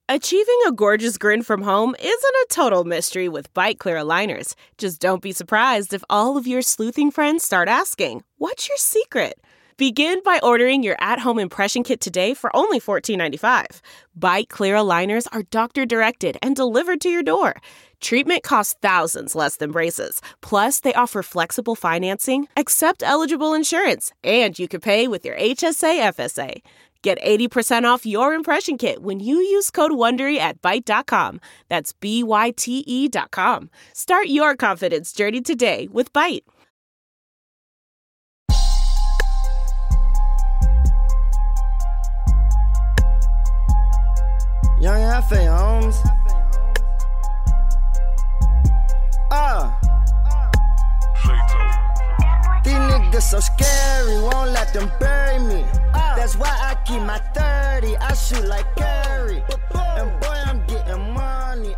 Achieving a gorgeous grin from home isn't a total mystery with Byte Clear aligners. Just don't be surprised if all of your sleuthing friends start asking, "What's your secret?" Begin by ordering your at-home impression kit today for only $14.95. Byte Clear aligners are doctor-directed and delivered to your door. Treatment costs thousands less than braces. Plus, they offer flexible financing, accept eligible insurance, and you can pay with your HSA FSA. Get 80% off your impression kit when you use code WONDERY at Byte.com. That's BYTE.com. Start your confidence journey today with Byte. Young F.A. Holmes. These niggas so scary, won't let them bury me. That's why I keep my 30, I shoot like Curry. And boy, I'm getting money,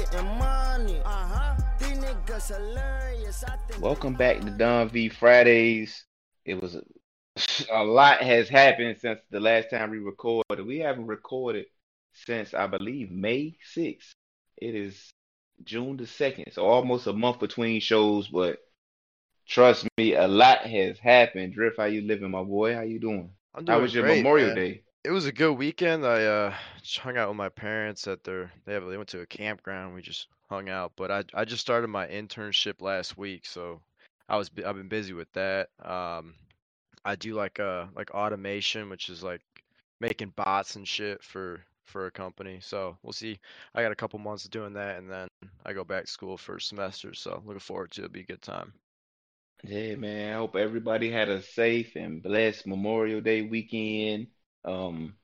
These niggas hilarious. Welcome back to Don V Fridays. It was a lot has happened since the last time we recorded. We haven't recorded since, I believe, May 6th. It is June the 2nd, so almost a month between shows, but trust me, a lot has happened. Drift, how you living, my boy? How you doing? I'm How doing was your great, Memorial man. Day? It was a good weekend. I just hung out with my parents at they went to a campground. We just hung out. But I just started my internship last week, so I've been busy with that. I do like automation, which is like making bots and shit for a company. So we'll see. I got a couple months of doing that, and then I go back to school for a semester. So looking forward to it. It'll be a good time. Yeah, man. I hope everybody had a safe and blessed Memorial Day weekend. Um,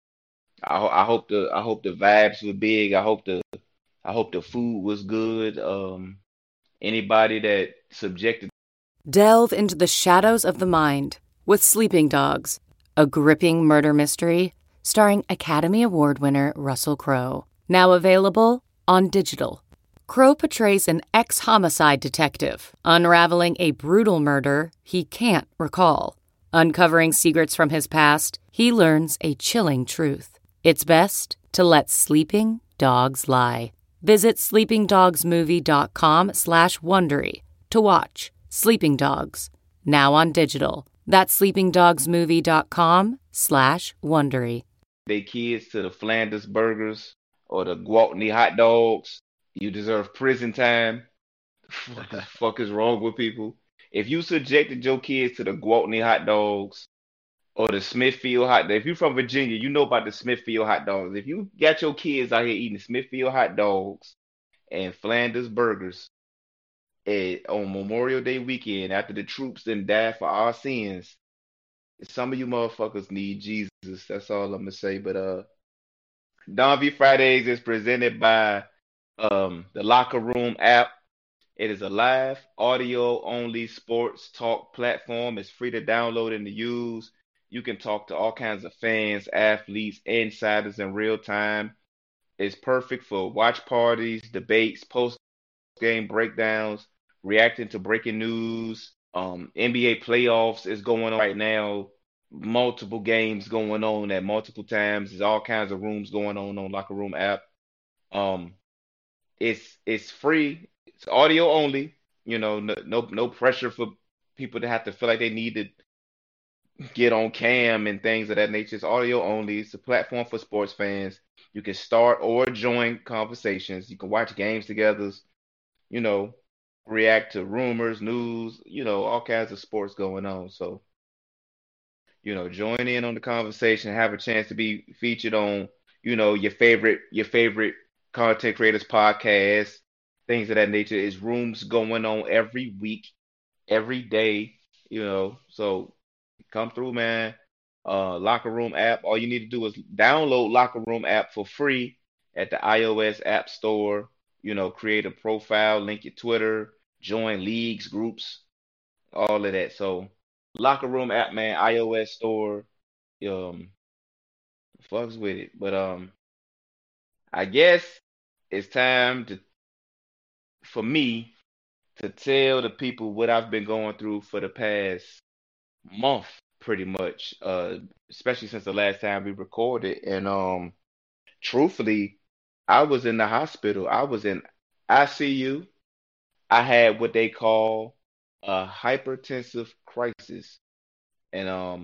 I hope the vibes were big. I hope the food was good. Anybody that subjected. Delve into the shadows of the mind with Sleeping Dogs, a gripping murder mystery starring Academy Award winner Russell Crowe. Now available on digital. Crowe portrays an ex-homicide detective unraveling a brutal murder he can't recall. Uncovering secrets from his past, he learns a chilling truth. It's best to let sleeping dogs lie. Visit sleepingdogsmovie.com/Wondery to watch Sleeping Dogs, now on digital. That's sleepingdogsmovie.com/Wondery. They kids to the Flanders burgers or the Gwaltney hot dogs, you deserve prison time. What the fuck is wrong with people? If you subjected your kids to the Gwaltney hot dogs or the Smithfield hot, if you're from Virginia, you know about the Smithfield hot dogs. If you got your kids out here eating Smithfield hot dogs and Flanders burgers on Memorial Day weekend after the troops then died for our sins, some of you motherfuckers need Jesus. That's all I'm gonna say. But Don V Fridays is presented by the Locker Room app. It is a live audio only sports talk platform. It's free to download and to use. You can talk to all kinds of fans, athletes, insiders in real time. It's perfect for watch parties, debates, post game breakdowns, reacting to breaking news. NBA playoffs is going on right now. Multiple games going on at multiple times. There's all kinds of rooms going on Locker Room app. Um, it's free. It's audio only. No pressure for people to have to feel like they need to get on cam and things of that nature. It's audio only. It's a platform for sports fans. You can start or join conversations. You can watch games together. You know, react to rumors, news. All kinds of sports going on. So, join in on the conversation. Have a chance to be featured on, your favorite content creators podcast, things of that nature. Is rooms going on every week, every day. So come through, man. Locker Room app. All you need to do is download Locker Room app for free at the iOS App Store. Create a profile, link your Twitter, join leagues, groups, all of that. So Locker Room app, man, iOS store. Um, fucks with it. But I guess it's time for me to tell the people what I've been going through for the past month, pretty much. Especially since the last time we recorded. And truthfully, I was in the hospital. I was in ICU. I had what they call a hypertensive crisis, and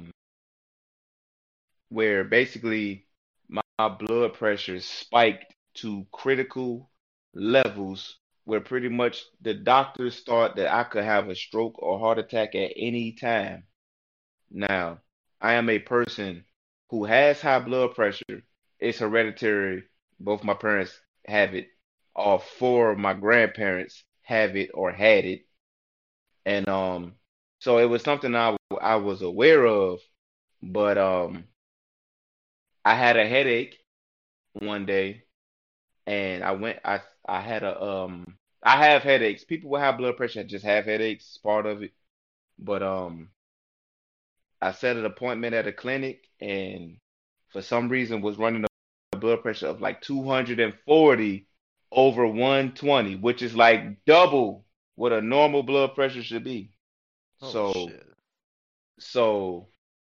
where basically my blood pressure spiked to critical levels where pretty much the doctors thought that I could have a stroke or heart attack at any time. Now, I am a person who has high blood pressure. It's hereditary. Both my parents have it. All four of my grandparents have it or had it. And so it was something I was aware of, but I had a headache one day and I had a I have headaches. People with high blood pressure just have headaches, it's part of it. But I set an appointment at a clinic and for some reason was running a blood pressure of like 240 over 120, which is like double what a normal blood pressure should be. Holy So shit. so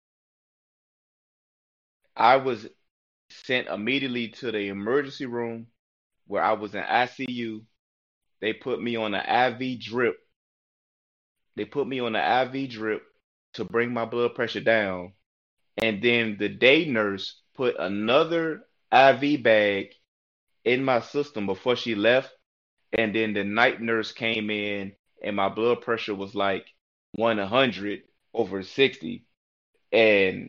I was sent immediately to the emergency room where I was in ICU. They put me on an IV drip. They put me on an IV drip to bring my blood pressure down. And then the day nurse put another IV bag in my system before she left. And then the night nurse came in and my blood pressure was like 100 over 60. And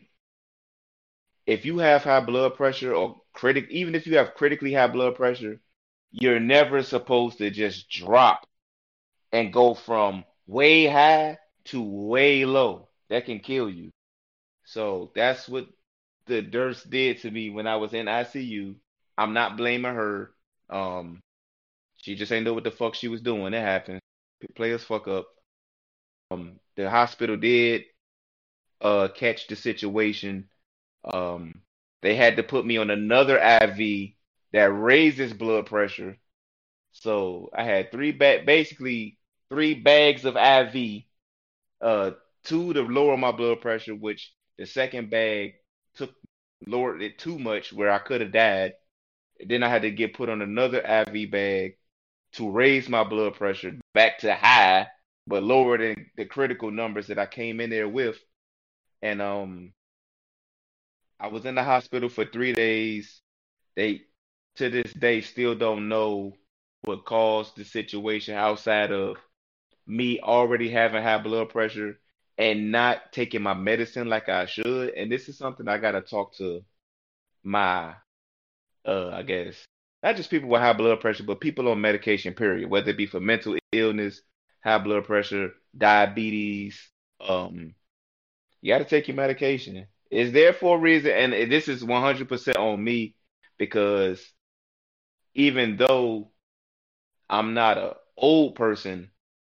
if you have high blood pressure or even if you have critically high blood pressure, you're never supposed to just drop and go from way high to way low. That can kill you. So that's what the nurse did to me when I was in ICU. I'm not blaming her. Um, she just ain't know what the fuck she was doing. It happened. Players fuck up. The hospital did catch the situation. Um, they had to put me on another IV that raises blood pressure. So I had basically three bags of IV, uh, two to lower my blood pressure, which the second bag took lowered it too much where I could have died. Then I had to get put on another IV bag to raise my blood pressure back to high, but lower than the critical numbers that I came in there with. And I was in the hospital for 3 days. They to this day still don't know what caused the situation outside of me already having high blood pressure and not taking my medicine like I should. And this is something I gotta talk to my I guess not just people with high blood pressure, but people on medication, period, whether it be for mental illness, high blood pressure, diabetes. Um, you gotta take your medication. It's there for a reason, and this is 100% on me because even though I'm not a old person,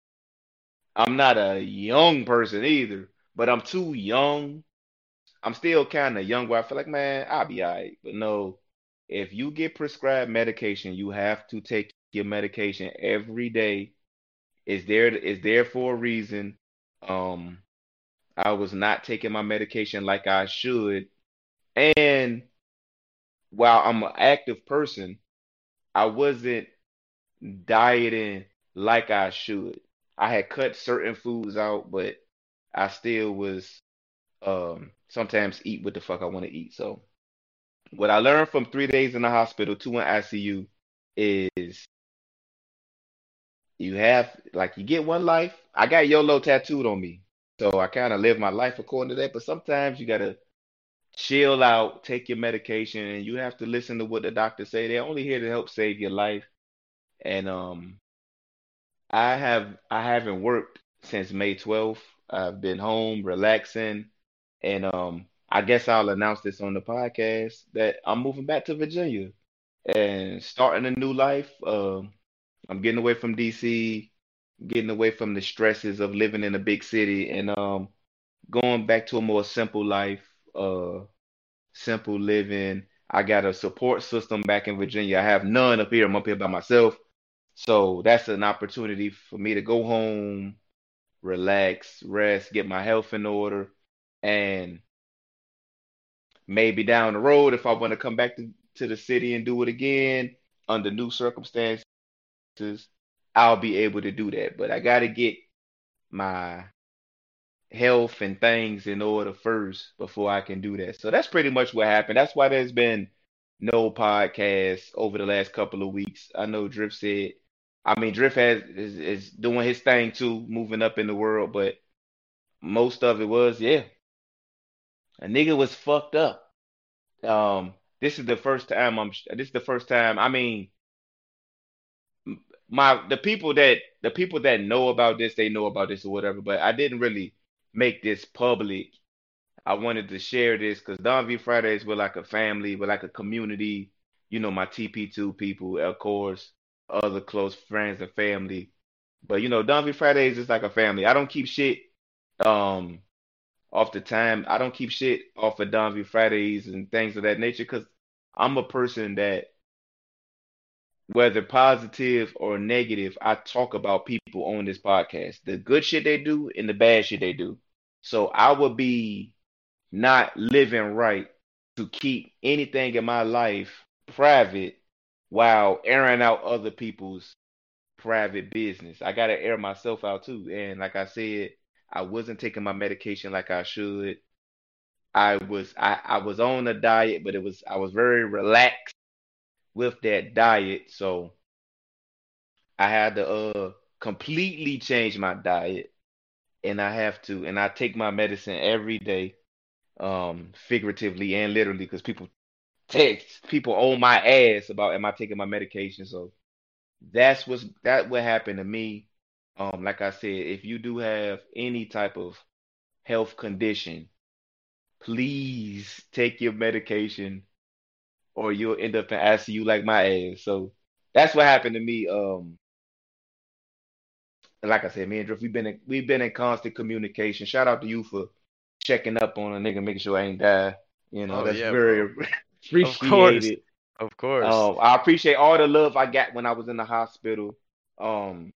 I'm not a young person either, but I'm too young. I'm still kind of young where I feel like, man, I'll be all right. But no, if you get prescribed medication, you have to take your medication every day. It's there for a reason. Um, I was not taking my medication like I should. And while I'm an active person, I wasn't dieting like I should. I had cut certain foods out, but I still was sometimes eat what the fuck I want to eat. So what I learned from 3 days in the hospital, two in ICU, is you get one life. I got YOLO tattooed on me. So I kind of live my life according to that. But sometimes you gotta chill out, take your medication, and you have to listen to what the doctors say. They're only here to help save your life. And I haven't worked since May 12th. I've been home relaxing, and I guess I'll announce this on the podcast that I'm moving back to Virginia and starting a new life. I'm getting away from DC, getting away from the stresses of living in a big city, and going back to a more simple life, simple living. I got a support system back in Virginia. I have none up here. I'm up here by myself. So that's an opportunity for me to go home, relax, rest, get my health in order, and maybe down the road, if I want to come back to the city and do it again under new circumstances, I'll be able to do that. But I got to get my health and things in order first before I can do that. So that's pretty much what happened. That's why there's been no podcast over the last couple of weeks. I know Drift said, I mean, Drift is doing his thing too, moving up in the world, but most of it was, yeah, a nigga was fucked up. This is the first time this is the first time, I mean, the people that know about this, they know about this or whatever, but I didn't really make this public. I wanted to share this because Don V Fridays were like a family, we're like a community. You know, my TP2 people, of course, other close friends and family. But you know, Don V Fridays is like a family. I don't keep shit um off the time. I don't keep shit off of Don V Fridays and things of that nature because I'm a person that, whether positive or negative, I talk about people on this podcast, the good shit they do and the bad shit they do. So I would be not living right to keep anything in my life private while airing out other people's private business. I gotta air myself out too. And like I said, I wasn't taking my medication like I should. I was on a diet, but I was very relaxed with that diet. So I had to completely change my diet, and I take my medicine every day, figuratively and literally, because people on my ass about am I taking my medication. So that what happened to me. Like I said, if you do have any type of health condition, please take your medication or you'll end up in ICU like my ass. So that's what happened to me. Like I said, me and Drift, we've been in constant communication. Shout out to you for checking up on a nigga, making sure I ain't die. You know, Oh that's yeah, bro. very Of course. appreciated. Of course. I appreciate all the love I got when I was in the hospital. Um,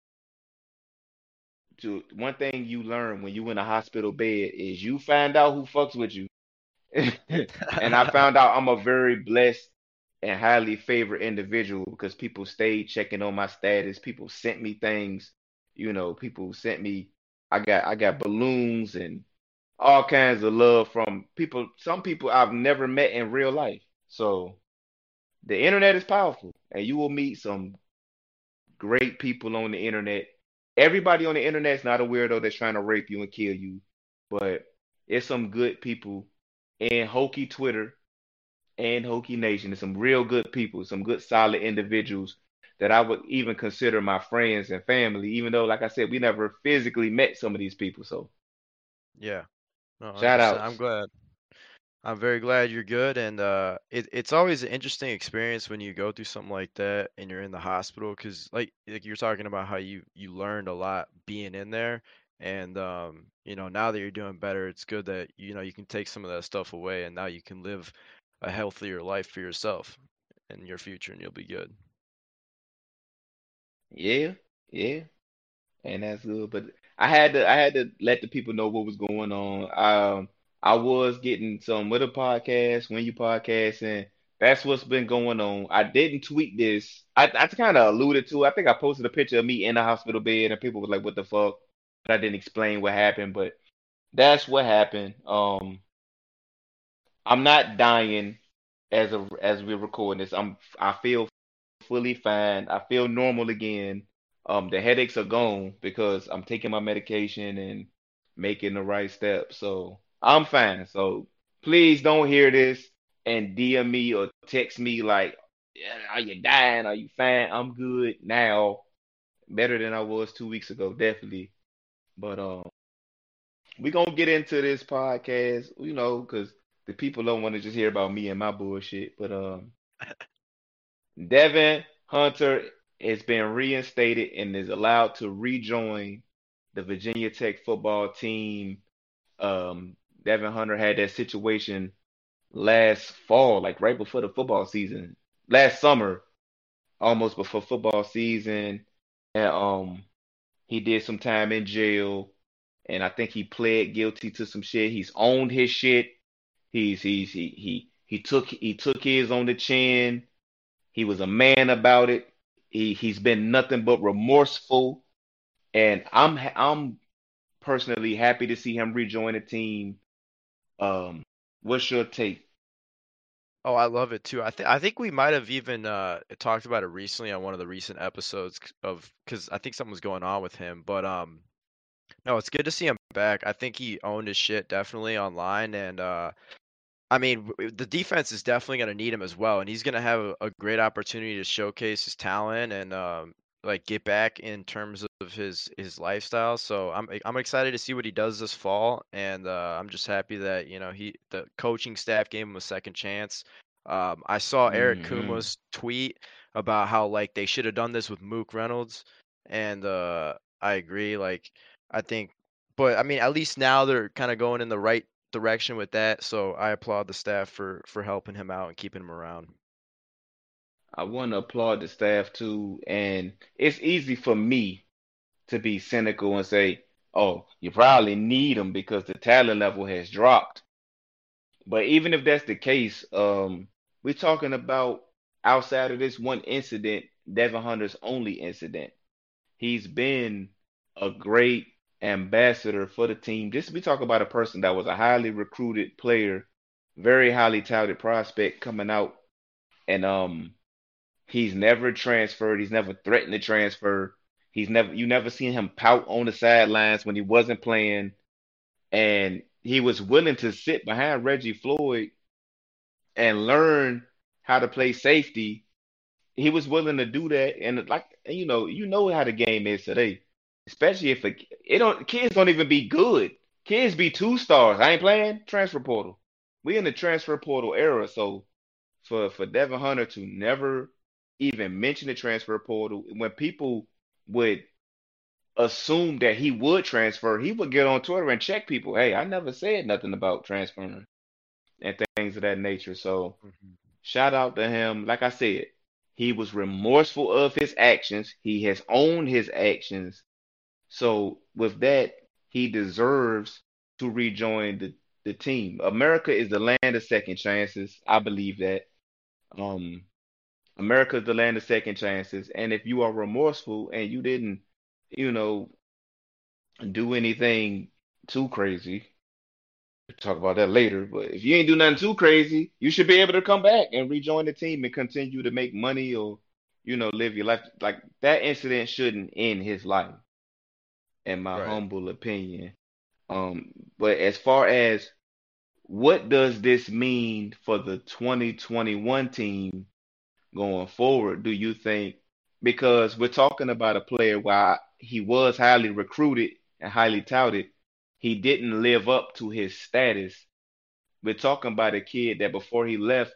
one thing you learn when you in a hospital bed is you find out who fucks with you. And I found out I'm a very blessed and highly favored individual because people stayed checking on my status. People sent me things, people sent me I got balloons and all kinds of love from people, some people I've never met in real life. So the internet is powerful and you will meet some great people on the internet. Everybody on the internet is not a weirdo that's trying to rape you and kill you, but it's some good people in Hokey Twitter and Hokey Nation. There's some real good people, some good solid individuals that I would even consider my friends and family, even though, like I said, we never physically met some of these people. So Yeah. No, shout 100%. I'm outs. glad. I'm very glad you're good, and it's always an interesting experience when you go through something like that and you're in the hospital, because like you're talking about how you learned a lot being in there, and now that you're doing better, it's good that you can take some of that stuff away, and now you can live a healthier life for yourself in your future, and you'll be good. Yeah, yeah. And that's good. But I had to let the people know what was going on. I was getting some with a podcast when you podcast, and that's what's been going on. I didn't tweet this. I kind of alluded to. I think I posted a picture of me in the hospital bed, and people were like, "What the fuck?" But I didn't explain what happened. But that's what happened. I'm not dying as we're recording this. I feel fully fine. I feel normal again. The headaches are gone because I'm taking my medication and making the right steps. So I'm fine. So please don't hear this and DM me or text me like, "Yeah, are you dying? Are you fine?" I'm good now. Better than I was 2 weeks ago, definitely. But we gonna get into this podcast, because the people don't want to just hear about me and my bullshit. But Devin Hunter has been reinstated and is allowed to rejoin the Virginia Tech football team. Devin Hunter had that situation last fall, like right before the football season, last summer, almost before football season. And he did some time in jail, and I think he pled guilty to some shit. He's owned his shit. He He took his on the chin. He was a man about it. He's been nothing but remorseful, and I'm personally happy to see him rejoin the team. Um, what's your take? Oh, I love it too. I think we might have even talked about it recently on one of the recent episodes of because I think something was going on with him. But no, it's good to see him back. I think he owned his shit definitely online, and I mean, the defense is definitely going to need him as well, and he's going to have a great opportunity to showcase his talent and like get back in terms of his lifestyle. So I'm excited to see what he does this fall, and I'm just happy that the coaching staff gave him a second chance. I saw Eric Hmm. Kuma's tweet about how like they should have done this with Mook Reynolds, and I agree. Like I think, but I mean, at least now they're kind of going in the right direction with that. So I applaud the staff for helping him out and keeping him around. I want to applaud the staff too, and it's easy for me to be cynical and say, "Oh, you probably need him because the talent level has dropped." But even if that's the case, we're talking about outside of this one incident, Devin Hunter's only incident. He's been a great ambassador for the team. This we talk about a person that was a highly recruited player, very highly touted prospect coming out, and he's never transferred. He's never threatened to transfer. You never seen him pout on the sidelines when he wasn't playing, and he was willing to sit behind Reggie Floyd and learn how to play safety. He was willing to do that, and like you know how the game is today, especially if it don't kids don't even be good. Kids be 2 stars. I ain't playing transfer portal. We in the transfer portal era, so for Devin Hunter to never even mention the transfer portal when people would assume that he would transfer, he would get on Twitter and check people. Hey, I never said nothing about transferring and things of that nature. So Mhm. shout out to him. Like I said, he was remorseful of his actions. He has owned his actions. So with that, he deserves to rejoin the team. America is the land of second chances. I believe that. Um, America is the land of second chances. And if you are remorseful and you didn't, you know, do anything too crazy, we'll talk about that later. But if you ain't do nothing too crazy, you should be able to come back and rejoin the team and continue to make money or, live your life. Like that incident shouldn't end his life, in my Right. humble opinion. But as far as what does this mean for the 2021 team going forward, do you think? Because we're talking about a player while he was highly recruited and highly touted, he didn't live up to his status. We're talking about a kid that before he left,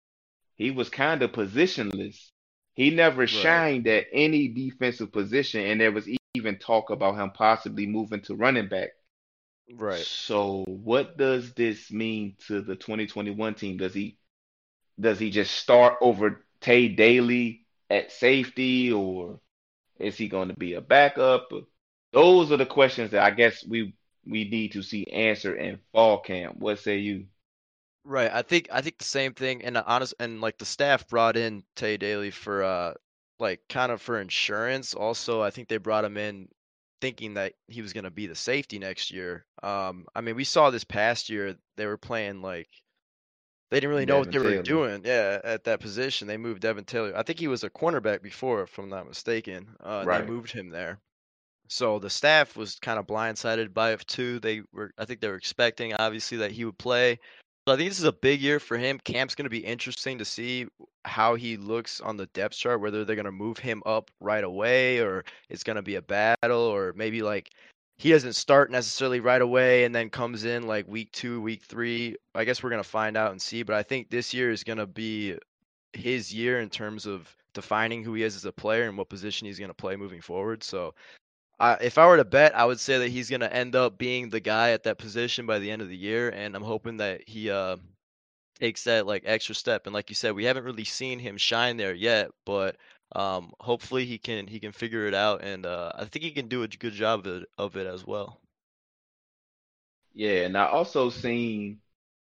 he was kind of positionless. He never Right. shined at any defensive position, and there was even talk about him possibly moving to running back. Right. So, what does this mean to the 2021 team? Does he just start over Tay Daly at safety, or is he going to be a backup? Those are the questions that I guess we need to see answered in fall camp. What say you? Right. I think the same thing, and honest, and like the staff brought in Tay Daly for like kind of for insurance. Also, I think they brought him in thinking that he was going to be the safety next year. I mean, we saw this past year they were playing like they didn't really know what Devin they were Taylor. doing. Yeah, at that position, they moved Devin Taylor. I think he was a cornerback before, if I'm not mistaken. And they Right. moved him there. So the staff was kind of blindsided by it too. I think they were expecting obviously that he would play. So I think this is a big year for him. Camp's going to be interesting to see how he looks on the depth chart, whether they're going to move him up right away or it's going to be a battle, or maybe like he doesn't start necessarily right away and then comes in like week 2, week 3. I guess we're going to find out and see, but I think this year is going to be his year in terms of defining who he is as a player and what position he's going to play moving forward. So if I were to bet, I would say that he's going to end up being the guy at that position by the end of the year, and I'm hoping that he takes that like extra step. And like you said, we haven't really seen him shine there yet, but hopefully he can figure it out, and I think he can do a good job of it as well. Yeah, and I also seen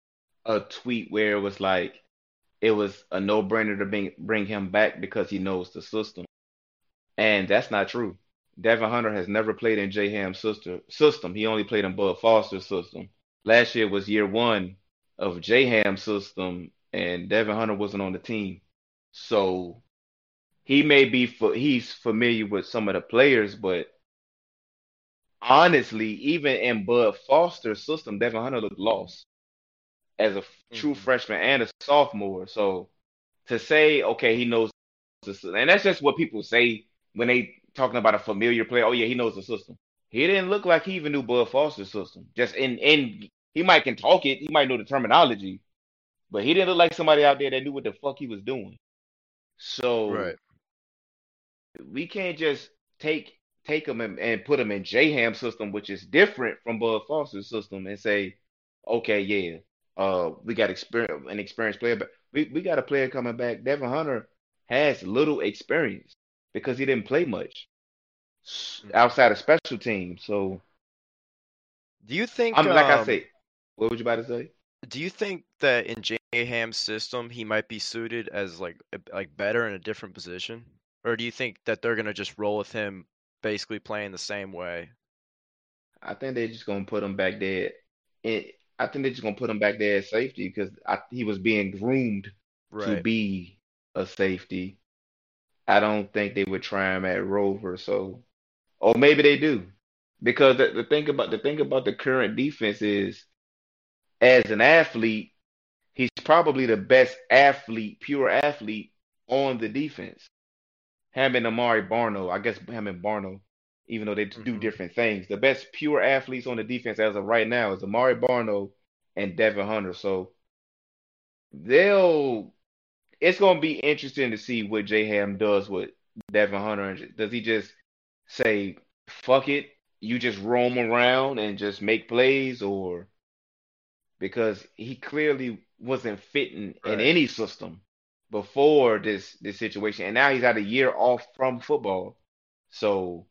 a tweet where it was like it was a no-brainer to bring him back because he knows the system. And that's not true. Devin Hunter has never played in J Ham's system. He only played in Bud Foster's system. Last year was year one of J Ham's system, and Devin Hunter wasn't on the team. So he's familiar with some of the players, but honestly, even in Bud Foster's system, Devin Hunter looked lost as a true Hmm. freshman and a sophomore. So to say, okay, he knows the system, and that's just what people say when they talking about a familiar player. Oh yeah, he knows the system. He didn't look like he even knew Bud Foster's system. Just in he might can talk it, he might know the terminology, but he didn't look like somebody out there that knew what the fuck he was doing. So Right. we can't just take him and put him in J Ham system, which is different from Bud Foster's system, and say, okay, yeah, we got an experienced player, but we got a player coming back. Devin Hunter has little experience because he didn't play much Hmm. outside of special teams. So Do you think I'm like I say, what would you about to say? do you think that in J Ham's system he might be suited as like better in a different position? Or do you think that they're gonna just roll with him basically playing the same way? I think they're just gonna put him back there. I think they're just gonna put him back there as safety because he was being groomed to Right. be a safety. I don't think they would try him at Rover. So, or maybe they do, because the thing about the current defense is, as an athlete, he's probably the best athlete, pure athlete on the defense. Him and Amari Barno, I guess him and Barno, even though they do Hmm. different things, the best pure athletes on the defense as of right now is Amari Barno and Devin Hunter. So they'll it's gonna be interesting to see what J Ham does with Devin Hunter. Does he just say, fuck it, you just roam around and just make plays, or because he clearly wasn't fitting in Right. any system before this situation, and now he's had a year off from football, so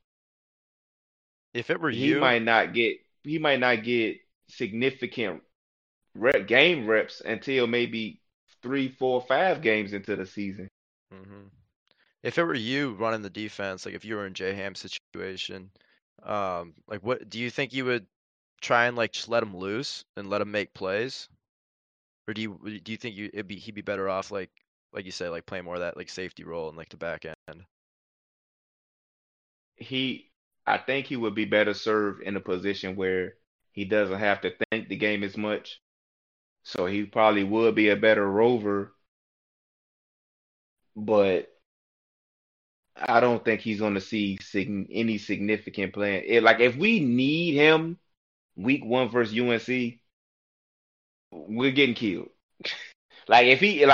If it were he you, might not get he might not get significant game reps until maybe 3, 4, 5 games into the season. hmm if it were you running the defense, like if you were in J Ham's situation, like what do you think you would try and like just let him loose and let him make plays? Or do you think he'd be better off like you say, like playing more of that like safety role in like the back end? he I think he would be better served in a position where he doesn't have to think the game as much. So he probably would be a better rover, but I don't think he's going to see any significant plan. Like if we need him week one versus UNC, we're getting killed. Like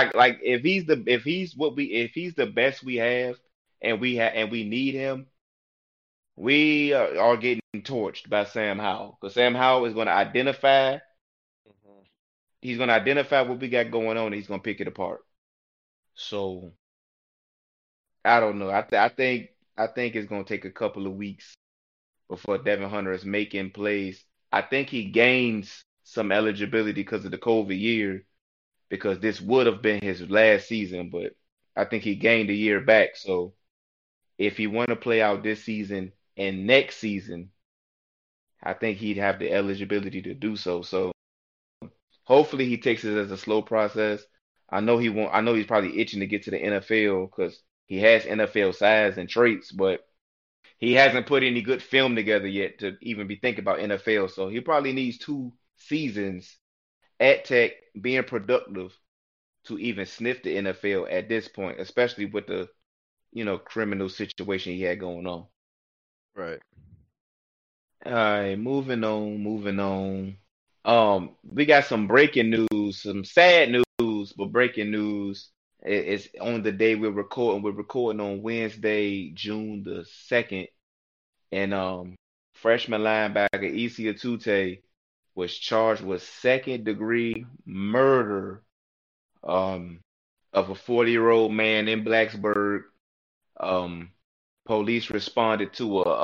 if he's the best we have, and we need him, we are getting torched by Sam Howell, because Sam Howell is going to identify. Mhm. He's going to identify what we got going on, and he's going to pick it apart. So I don't know. I think it's going to take a couple of weeks before Devin Hunter is making plays. I think he gains some eligibility because of the COVID year, because this would have been his last season, but I think he gained a year back. So if he want to play out this season and next season, I think he'd have the eligibility to do so. So hopefully he takes it as a slow process. I know he won't. I know he's probably itching to get to the NFL because he has NFL size and traits, but he hasn't put any good film together yet to even be thinking about NFL. So he probably needs 2 seasons at Tech being productive to even sniff the NFL at this point, especially with the criminal situation he had going on. Right. All right, moving on, moving on. We got some breaking news, some sad news, but breaking news. It's on the day we're recording. We're recording on Wednesday, June the 2nd, and freshman linebacker Issa Tute was charged with second-degree murder um of a 40-year-old man in Blacksburg. Um, Police responded to a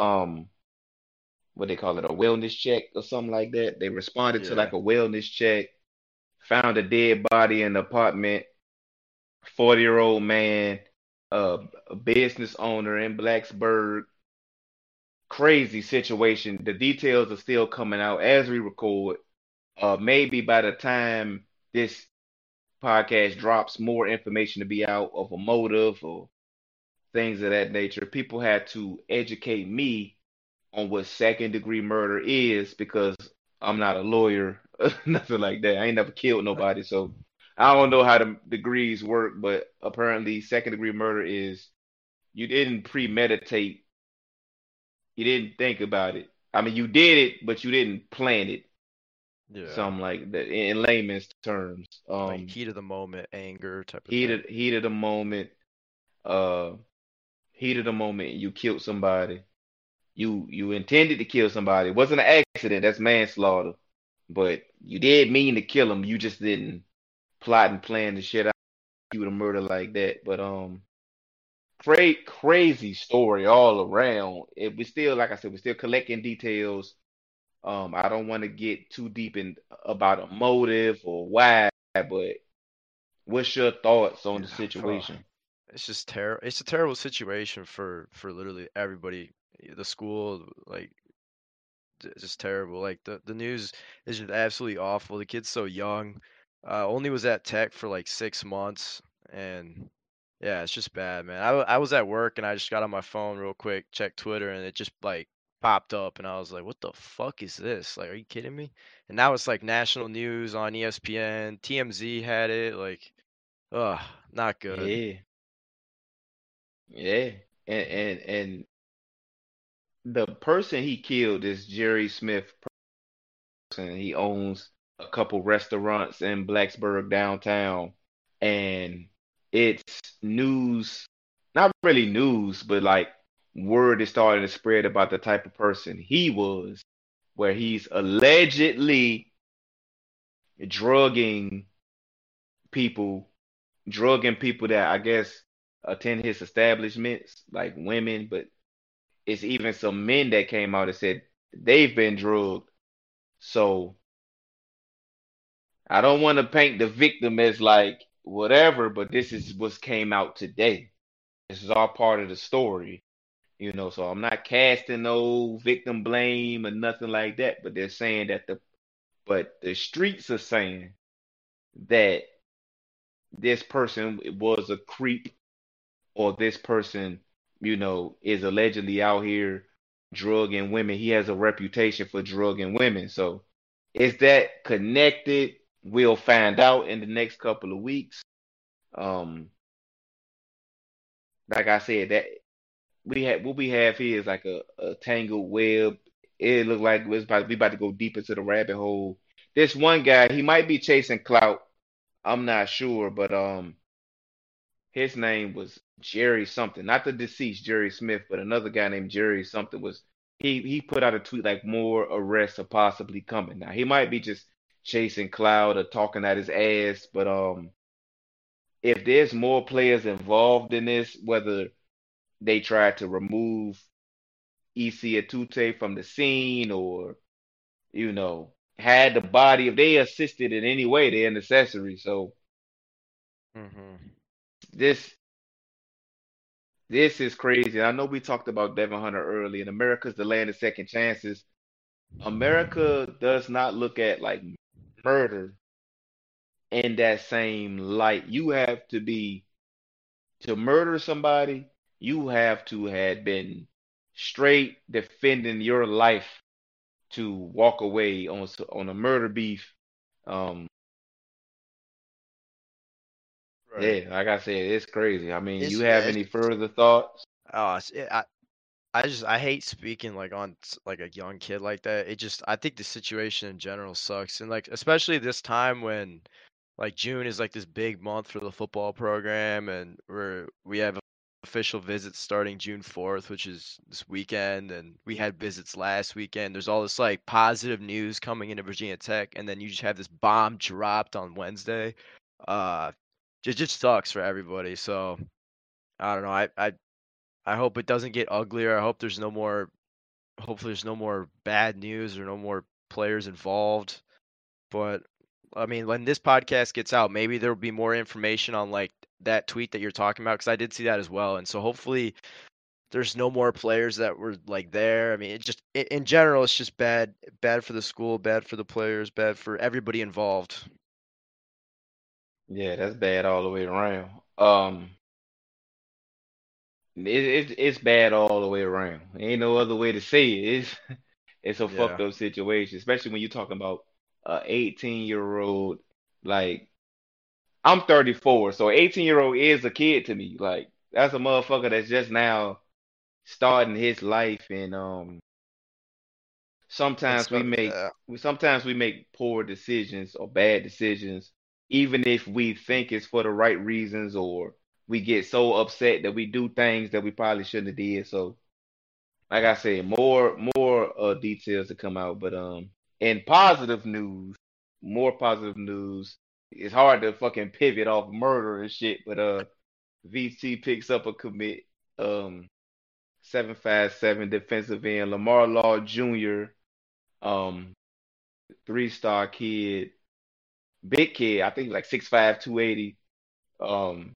what they call it, a wellness check or something like that. They responded to Yeah. like a wellness check, found a dead body in the apartment. 40-year-old man, a business owner in Blacksburg. Crazy situation. The details are still coming out as we record. Maybe by the time this podcast drops, more information to be out of a motive or things of that nature. People had to educate me on what second degree murder is because I'm not a lawyer, nothing like that. I ain't never killed nobody, so I don't know how the degrees work, but apparently second degree murder is you didn't premeditate, you didn't think about it. I mean, you did it, but you didn't plan it. Yeah. Something like that in layman's terms. Like heat of the moment, anger type of thing. Heat of the moment, uh, heat of the moment, you killed somebody. You intended to kill somebody. It wasn't an accident. That's manslaughter. But you did mean to kill him. You just didn't plot and plan the shit out. You would murder like that. But crazy story all around. We still, like I said, we're still collecting details. I don't want to get too deep in about a motive or why, but what's your thoughts on the Yeah, situation? it's just terrible. It's a terrible situation for literally everybody. The school, like, just terrible. Like the news is just absolutely awful. The kid's so young. Only was at Tech for like 6 months, and yeah, it's just bad, man. I was at work and I just got on my phone real quick, checked Twitter, and it just like popped up, and I was like, "What the fuck is this? Like, are you kidding me?" And now it's like national news on ESPN. TMZ had it. Like, ugh, not good. Yeah, yeah. And the person he killed is Jerry Smith person. He owns a couple restaurants in Blacksburg downtown, and it's news, not really news, but like word is starting to spread about the type of person he was, where he's allegedly drugging people, drugging people that I guess attend his establishments, like women, but it's even some men that came out and said they've been drugged. So I don't want to paint the victim as like whatever, but this is what came out today. This is all part of the story, so I'm not casting no victim blame or nothing like that, but they're saying that the streets are saying that this person was a creep or this person, is allegedly out here drugging women. He has a reputation for drugging women. So is that connected? We'll find out in the next couple of weeks. Um, like I said, that what we have here is like a tangled web. It looked like we about to go deep into the rabbit hole. This one guy, he might be chasing clout. I'm not sure, but his name was Jerry something, not the deceased Jerry Smith, but another guy named Jerry something was he put out a tweet like more arrests are possibly coming. Now he might be just chasing cloud or talking at his ass, but if there's more players involved in this, whether they try to remove EC Atute from the scene or had the body, if they assisted in any way, they're necessary. So Hmm. this This is crazy. I know we talked about Devin Hunter early, and America's the land of second chances. America does not look at like murder in that same light. To murder somebody, you have to have been straight defending your life to walk away on a murder beef. Um, Right. yeah, like I said, it's crazy. I mean, you It's have yeah, any it's just further thoughts? I hate speaking like on like a young kid like that. It just I think the situation in general sucks, and like especially this time when like June is like this big month for the football program, and we have official visits starting June 4th, which is this weekend, and we had visits last weekend. There's all this like positive news coming into Virginia Tech, and then you just have this bomb dropped on Wednesday. Uh, it just sucks for everybody. So I don't know. I hope it doesn't get uglier. I hope there's no more. Hopefully, there's no more bad news or no more players involved. But I mean, when this podcast gets out, maybe there will be more information on like that tweet that you're talking about, because I did see that as well. And so hopefully there's no more players that were like there. I mean, in general, it's just bad for the school, bad for the players, bad for everybody involved. Yeah, that's bad all the way around. It's bad all the way around. Ain't no other way to say it. It's a Yeah. fucked up situation, especially when you're talking about a 18-year-old. Like, I'm 34, so 18-year-old is a kid to me. Like, that's a motherfucker that's just now starting his life, and And sometimes we so, make yeah. sometimes we make poor decisions or bad decisions, even if we think it's for the right reasons, or we get so upset that we do things that we probably shouldn't have did. So, like I said, more details to come out. But in positive news, more positive news. It's hard to fucking pivot off murder and shit, but VT picks up a commit. 757 defensive end Lamar Law Jr. Um, 3-star kid, big kid. I think like 6'5", 280. Um,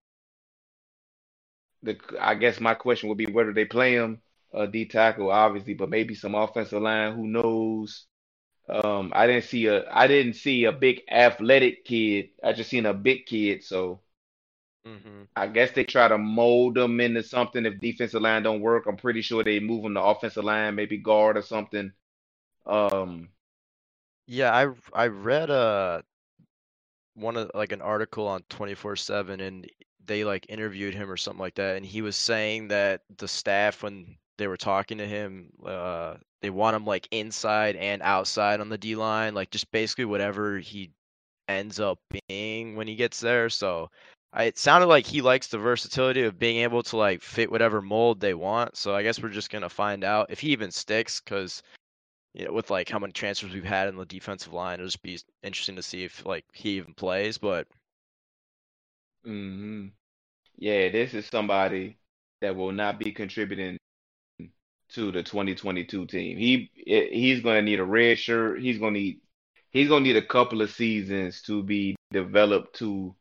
I guess my question would be, where do they play him? D tackle, obviously, but maybe some offensive line. Who knows? I didn't see a big athletic kid. I just seen a big kid. So Hmm. I guess they try to mold them into something. If defensive line don't work, I'm pretty sure they move them to offensive line, maybe guard or something. Um, Yeah, I read one of like an article on 24/7, and they like interviewed him or something like that, and he was saying that the staff, when they were talking to him, they want him like inside and outside on the D line, like just basically whatever he ends up being when he gets there. So it sounded like he likes the versatility of being able to like fit whatever mold they want. So I guess we're just gonna find out if he even sticks, because with like how many transfers we've had in the defensive line, it'll just be interesting to see if like he even plays. But hmm Yeah, this is somebody that will not be contributing to the 2022 team. He's going to need a red shirt. He's going to need a couple of seasons to be developed to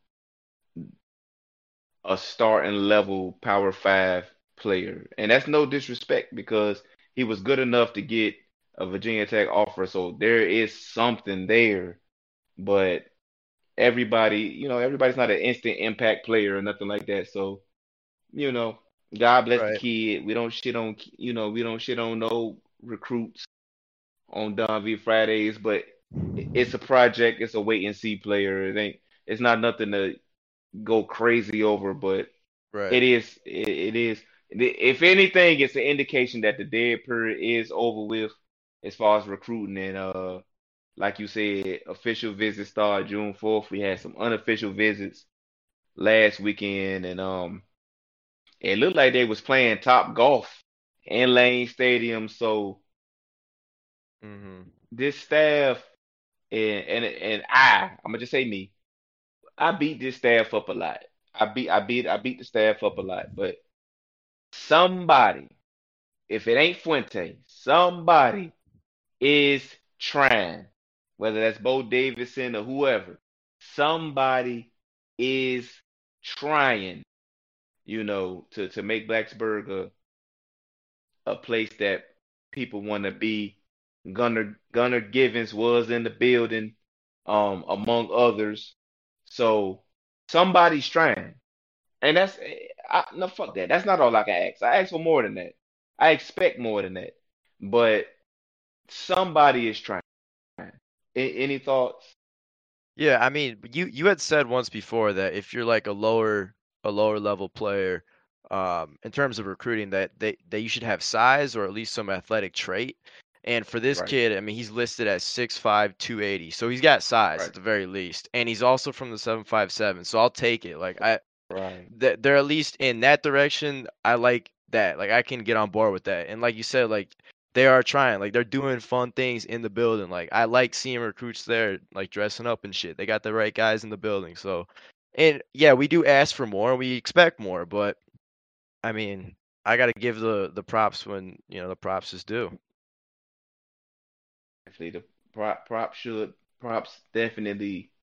a starting level Power 5 player. And that's no disrespect, because he was good enough to get a Virginia Tech offer, so there is something there. But everybody's not an instant impact player or nothing like that. So, you know, God bless the right, kid. We don't shit on no recruits on Don V Fridays, but it's a project. It's a wait and see player. It's not nothing to go crazy over, but right. it is. It is. If anything, it's an indication that the dead period is over with as far as recruiting. And like you said, official visits start June 4th. We had some unofficial visits last weekend, and it looked like they was playing Top Golf in Lane Stadium. So Hmm. this staff, and I'm gonna just say me, I beat this staff up a lot. I beat the staff up a lot. But somebody, if it ain't Fuente, somebody is trying, whether that's Bo Davidson or whoever. Somebody is trying, to make Blacksburg a place that people want to be. Gunnar Givens was in the building, among others. So somebody's trying, and no, fuck that. That's not all I can ask. I ask for more than that. I expect more than that. But somebody is trying. Any thoughts? Yeah, I mean, you had said once before that if you're like a lower level player, in terms of recruiting, that you should have size or at least some athletic trait. And for this Right, kid, I mean, he's listed as 6'5", 280, so he's got size right, at the very least, and he's also from the 757. So I'll take it. Like right. they're at least in that direction. I like that. Like I can get on board with that. And like you said, like they are trying. Like they're doing fun things in the building. Like I like seeing recruits there, like dressing up and shit. They got the right guys in the building. So, and yeah, we do ask for more. We expect more, but I mean, I got to give the props when the props is due. Actually, the props definitely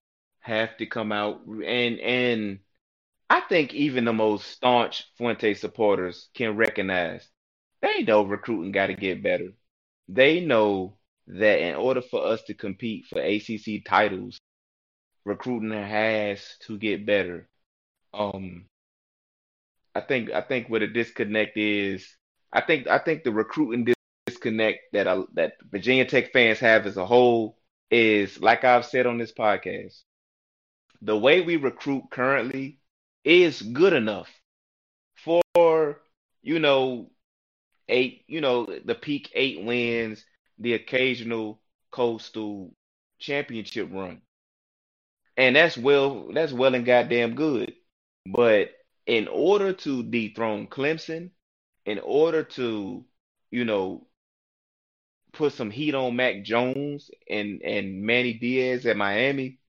have to come out and I think even the most staunch Fuente supporters can recognize they know recruiting got to get better. They know that in order for us to compete for ACC titles, recruiting has to get better. Um, I think what a disconnect is. I think the recruiting disconnect that Virginia Tech fans have as a whole is, like I've said on this podcast, the way we recruit currently is good enough for you know the peak 8 wins, the occasional coastal championship run, and that's well and goddamn good. But in order to dethrone Clemson, in order to, you know, put some heat on Mac Jones and Manny Diaz at Miami,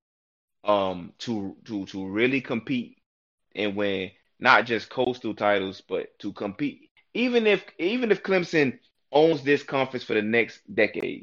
to really compete and win not just coastal titles, but to compete. Even if Clemson owns this conference for the next decade,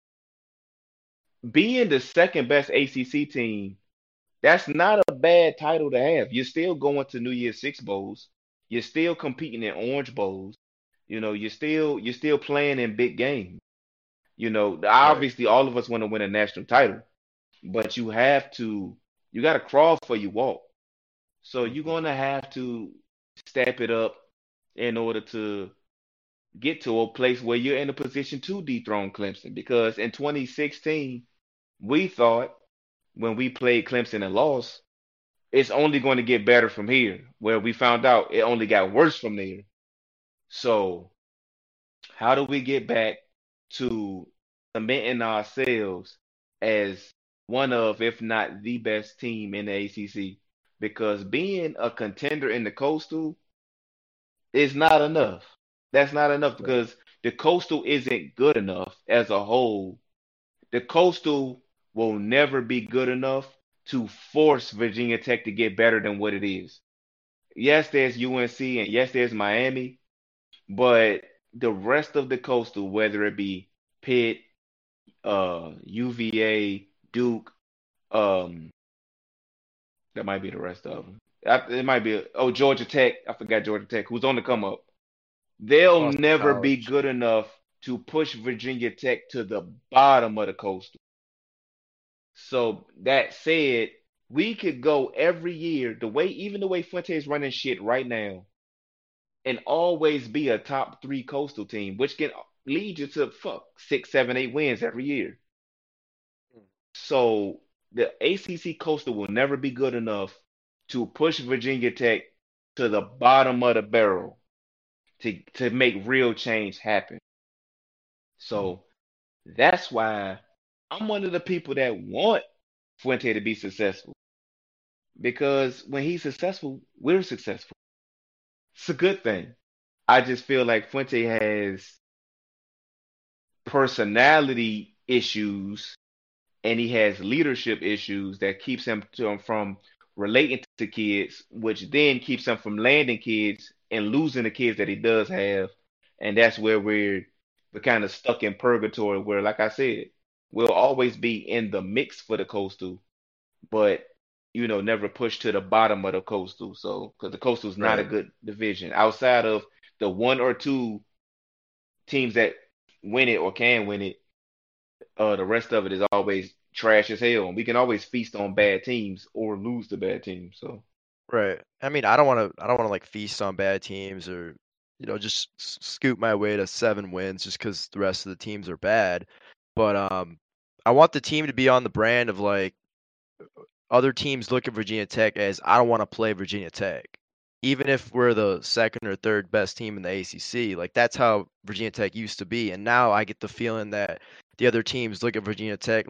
being the second best ACC team, that's not a bad title to have. You're still going to New Year's Six bowls. You're still competing in Orange Bowls. You're still playing in big games. Right. Obviously all of us want to win a national title, but you got to crawl before you walk. So you're Mhm. going to have to step it up in order to get to a place where you're in a position to dethrone Clemson. Because in 2016, we thought when we played Clemson and lost, it's only going to get better from here. Where we found out it only got worse from there. So how do we get back to cementing ourselves as one of, if not the best team in the ACC? Because being a contender in the Coastal is not enough. That's not enough Right. because the Coastal isn't good enough as a whole. The Coastal will never be good enough to force Virginia Tech to get better than what it is. Yes, there's UNC and yes, there's Miami, but the rest of the Coastal, whether it be Pitt, UVA, Duke, um, that might be the rest of them. It might be, oh, Georgia Tech. I forgot Georgia Tech, who's on the come up. They'll Boston never be College. good enough to push Virginia Tech to the bottom of the Coastal. So that said, we could go every year even the way Fuente is running shit right now, and always be a top three coastal team, which can lead you to fuck 6, 7, 8 wins every year. So the ACC coastal will never be good enough to push Virginia Tech to the bottom of the barrel to make real change happen. So that's why I'm one of the people that want Fuente to be successful, because when he's successful, we're successful. It's a good thing. I just feel like Fuente has personality issues and he has leadership issues that keeps him from relating to kids, which then keeps him from landing kids and losing the kids that he does have. And that's where we're kind of stuck in purgatory, where, like I said, we'll always be in the mix for the coastal, but never push to the bottom of the coastal. So, because the coastal is not a Right. good division outside of the one or two teams that win it or can win it, the rest of it is always trash as hell. And we can always feast on bad teams or lose to bad teams. So Right. I mean, I don't want to like feast on bad teams or just scoop my way to 7 wins just because the rest of the teams are bad. But I want the team to be on the brand of like other teams look at Virginia Tech as I don't want to play Virginia Tech. Even if we're the second or third best team in the ACC, like that's how Virginia Tech used to be. And now I get the feeling that the other teams look at Virginia Tech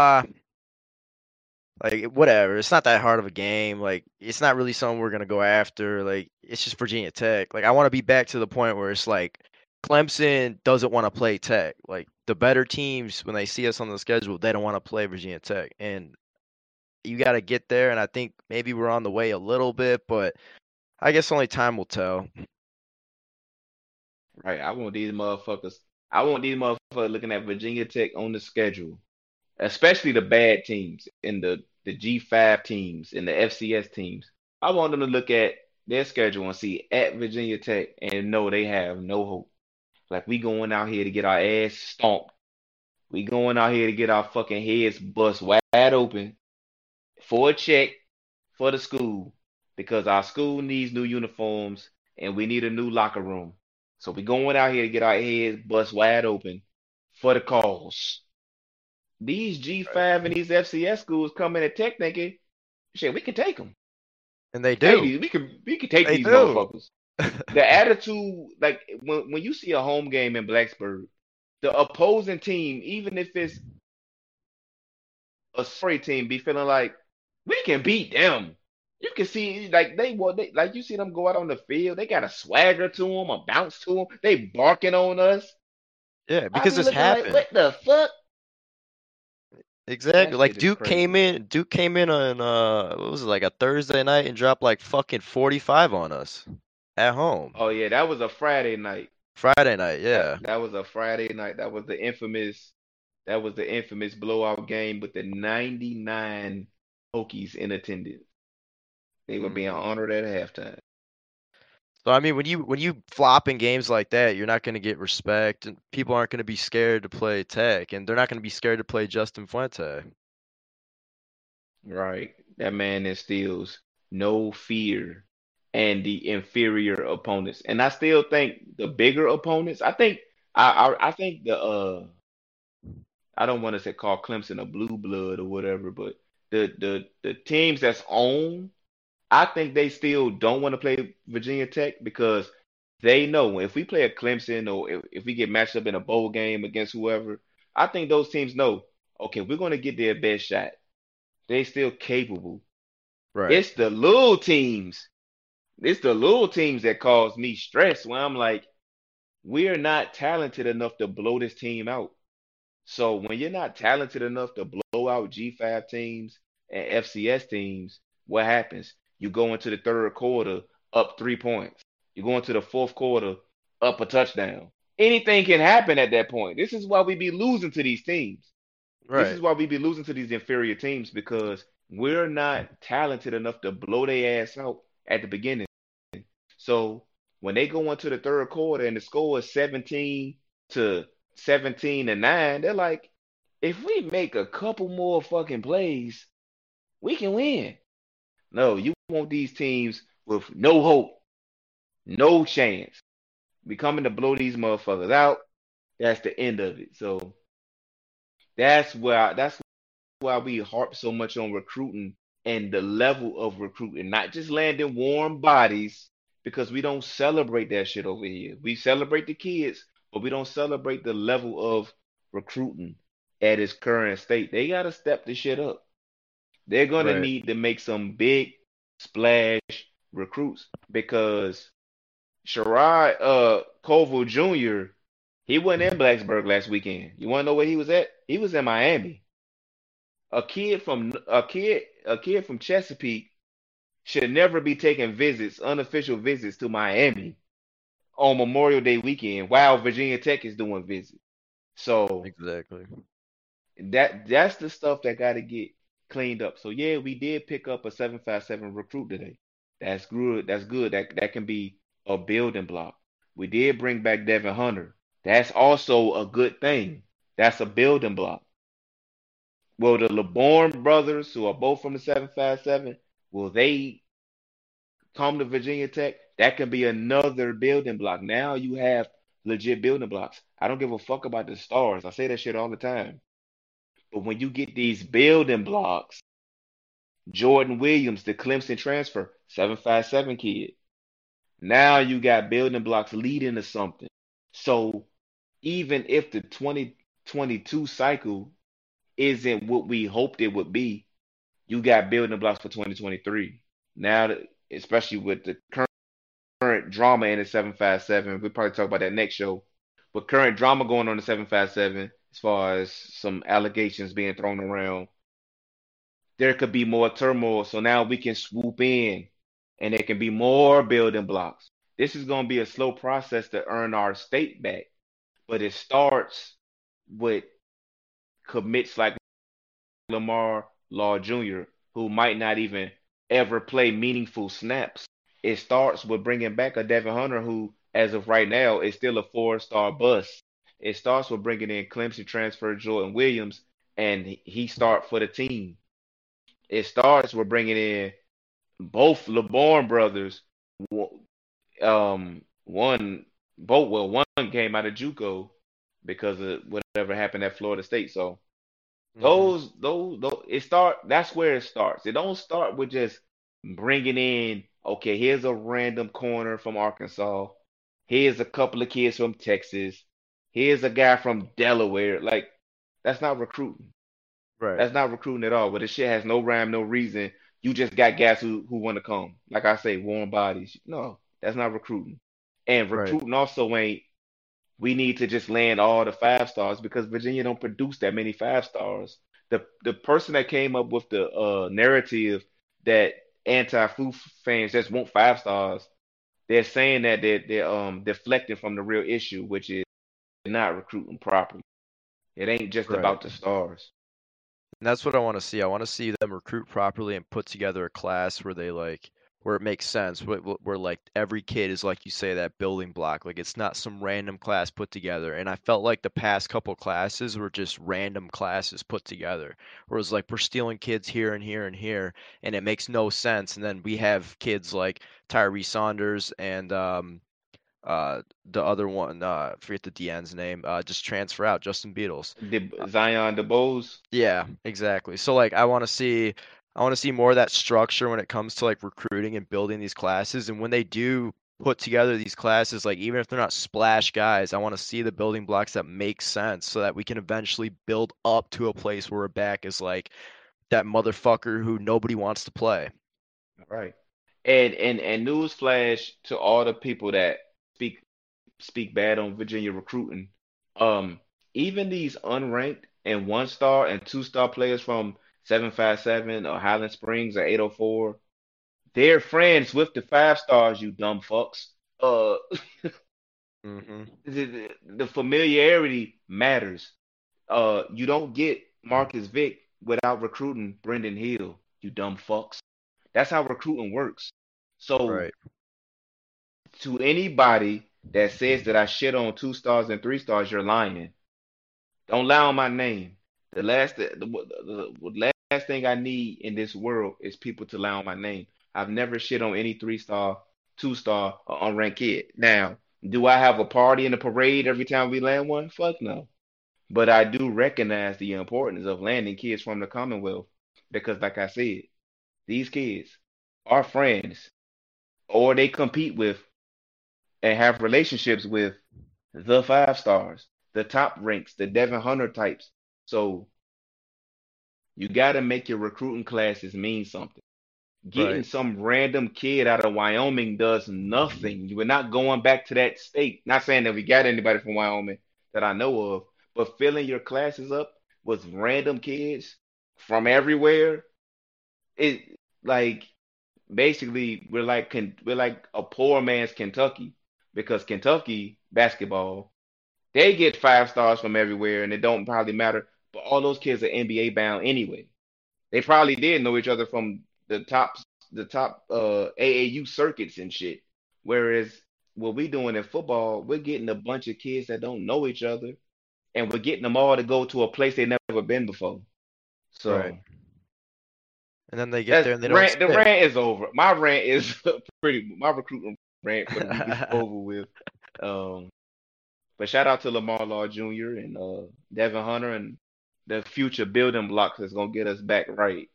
like whatever. It's not that hard of a game. Like it's not really something we're gonna go after. Like it's just Virginia Tech. Like I want to be back to the point where it's like Clemson doesn't want to play Tech. Like the better teams when they see us on the schedule, they don't want to play Virginia Tech. And you got to get there. And I think maybe we're on the way a little bit, but I guess only time will tell. right, I want these motherfuckers looking at Virginia Tech on the schedule, especially the bad teams in the the G5 teams and the FCS teams. I want them to look at their schedule and see at Virginia Tech and know they have no hope. Like we going out here to get our ass stomped. We going out here to get our fucking heads bust wide open for a check for the school because our school needs new uniforms and we need a new locker room. So we going out here to get our heads bust wide open for the cause. These G5 and these FCS schools come in at Tech thinking, shit, we can take them. And they Hey, do. we can take They these do. motherfuckers. The attitude, like when you see a home game in Blacksburg, the opposing team, even if it's a sorry team, be feeling like we can beat them. You can see like they like you see them go out on the field. They got a swagger to them, a bounce to them. They barking on us. Yeah, I because be this looking like, happened. what the fuck? Exactly. That Like shit is crazy. Duke came in on what was it, like a Thursday night and dropped like fucking 45 on us at home. Oh yeah, that was a Friday night. Friday night, That yeah. that was a Friday night. That was the infamous blowout game with the 99 Hokies in attendance. They were being Mhm. honored at halftime. So I mean, when you flop in games like that, you're not going to get respect, and people aren't going to be scared to play Tech, and they're not going to be scared to play Justin Fuente. Right. That man instills no fear and the inferior opponents. And I still think the bigger opponents, I think I don't want to say call Clemson a blue blood or whatever, but the teams that's on, I think they still don't want to play Virginia Tech because they know if we play a Clemson or if we get matched up in a bowl game against whoever, I think those teams know, okay, we're going to get their best shot. They still capable. Right. It's the little teams. It's the little teams that cause me stress when I'm like, we're not talented enough to blow this team out. So when you're not talented enough to blow out G5 teams and FCS teams, what happens? You go into the third quarter up 3 points. You go into the fourth quarter up a touchdown. Anything can happen at that point. This is why we be losing to these teams. This Right. is why we be losing to these inferior teams because we're not talented enough to blow their ass out at the beginning. So when they go into the third quarter and the score is 17 to 17 and 9, they're like, if we make a couple more fucking plays, we can win. No, you want these teams with no hope, no chance. We coming to blow these motherfuckers out. That's the end of it. So that's why we harp so much on recruiting and the level of recruiting, not just landing warm bodies, because we don't celebrate that shit over here. We celebrate the kids, but we don't celebrate the level of recruiting at its current state. They gotta step the shit up. They're gonna Right. need to make some big splash recruits because Sherrod Colville Jr., he wasn't in Blacksburg last weekend. You wanna know where he was at? He was in Miami. A kid from Chesapeake should never be taking visits, unofficial visits to Miami on Memorial Day weekend while Virginia Tech is doing visits. So Exactly. that's the stuff that got to get cleaned up. So yeah, we did pick up a 757 recruit today. That's good. That's good. That can be a building block. We did bring back Devin Hunter. That's also a good thing. That's a building block. Will the LeBourne brothers, who are both from the 757, will they come to Virginia Tech? That can be another building block. Now you have legit building blocks. I don't give a fuck about the stars. I say that shit all the time. But when you get these building blocks, Jordan Williams, the Clemson transfer, 757 kid. Now you got building blocks leading to something. So even if the 2022 cycle isn't what we hoped it would be, you got building blocks for 2023. Now, especially with the current drama in the 757, we'll probably talk about that next show. But current drama going on in the 757, as far as some allegations being thrown around, there could be more turmoil. So now we can swoop in and there can be more building blocks. This is going to be a slow process to earn our state back, but it starts with commits like Lamar Law Jr. who might not even ever play meaningful snaps. It starts with bringing back a Devin Hunter who, as of right now, is still a four-star bust. It starts with bringing in Clemson transfer Jordan Williams, and he start for the team. It starts with bringing in both LeBron brothers. One, both, well, one came out of JUCO because of whatever happened at Florida State. So Hmm. those, it start. That's where it starts. It don't start with just bringing in. Okay, here's a random corner from Arkansas. Here's a couple of kids from Texas. Here's a guy from Delaware. Like that's not recruiting. Right. That's not recruiting at all. But the shit has no rhyme, no reason. You just got guys who want to come. Like I say, warm bodies. No, that's not recruiting. And Right. recruiting also ain't. We need to just land all the 5 stars because Virginia don't produce that many 5 stars. The person that came up with the narrative that anti-foo fans just want 5 stars, they're saying that they're deflecting from the real issue, which is not recruiting properly. It ain't just Right. about the stars. And that's what I want to see. I want to see them recruit properly and put together a class where where it makes sense, where like every kid is, like you say, that building block. Like it's not some random class put together. And I felt like the past couple classes were just random classes put together. Where it's like we're stealing kids here and here and here, and it makes no sense. And then we have kids like Tyree Saunders and the other one, forget the DN's name, just transfer out, Justin Beatles. Zion DeBose. Yeah, exactly. So like I want to see more of that structure when it comes to like recruiting and building these classes. And when they do put together these classes, like even if they're not splash guys, I want to see the building blocks that make sense so that we can eventually build up to a place where we're back is like that motherfucker who nobody wants to play. Right. And newsflash to all the people that speak speak bad on Virginia recruiting. Um, Even these unranked and 1 star and 2 star players from 757 or Highland Springs or 804, they're friends with the 5 stars, you dumb fucks. Uh, Hmm. the familiarity matters. You don't get Marcus Vick without recruiting Brendan Hill, you dumb fucks. That's how recruiting works. So Right. to anybody that says that I shit on 2 stars and 3 stars, you're lying. Don't lie on my name. The last thing I need in this world is people to lie on my name. I've never shit on any 3 star, 2 star, or unranked kid. Now, do I have a party in the parade every time we land one? Fuck no. But I do recognize the importance of landing kids from the Commonwealth because, like I said, these kids are friends or they compete with and have relationships with the 5 stars, the top ranks, the Devin Hunter types. So you got to make your recruiting classes mean something. Getting Right. some random kid out of Wyoming does nothing. You are not going back to that state. Not saying that we got anybody from Wyoming that I know of, but filling your classes up with random kids from everywhere, it like basically we're like a poor man's Kentucky because Kentucky basketball they get 5 stars from everywhere and it don't probably matter. But all those kids are NBA bound anyway. They probably did know each other from the top AAU circuits and shit. Whereas what we doing in football, we're getting a bunch of kids that don't know each other and we're getting them all to go to a place they never been before. Right. So And then they get that's there and they don't rant the stick. rant is over. My rant is my recruiting rant for the week is over with. Um But shout out to Lamar Law Jr. and Devin Hunter and the future building blocks that's gonna get us back right.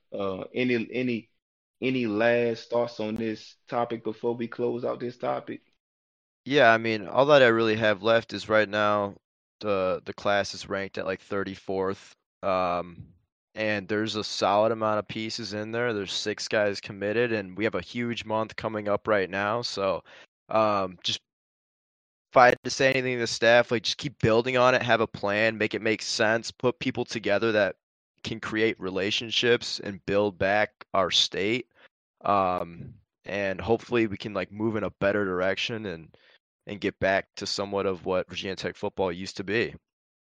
Any last thoughts on this topic before we close out this topic? Yeah, I mean, all that I really have left is right now the class is ranked at like 34th. Um, and there's a solid amount of pieces in there. There's 6 guys committed, and we have a huge month coming up right now. So, just if I had to say anything to the staff, like just keep building on it, have a plan, make it make sense, put people together that can create relationships and build back our state. Um, and hopefully we can like move in a better direction and get back to somewhat of what Virginia Tech football used to be.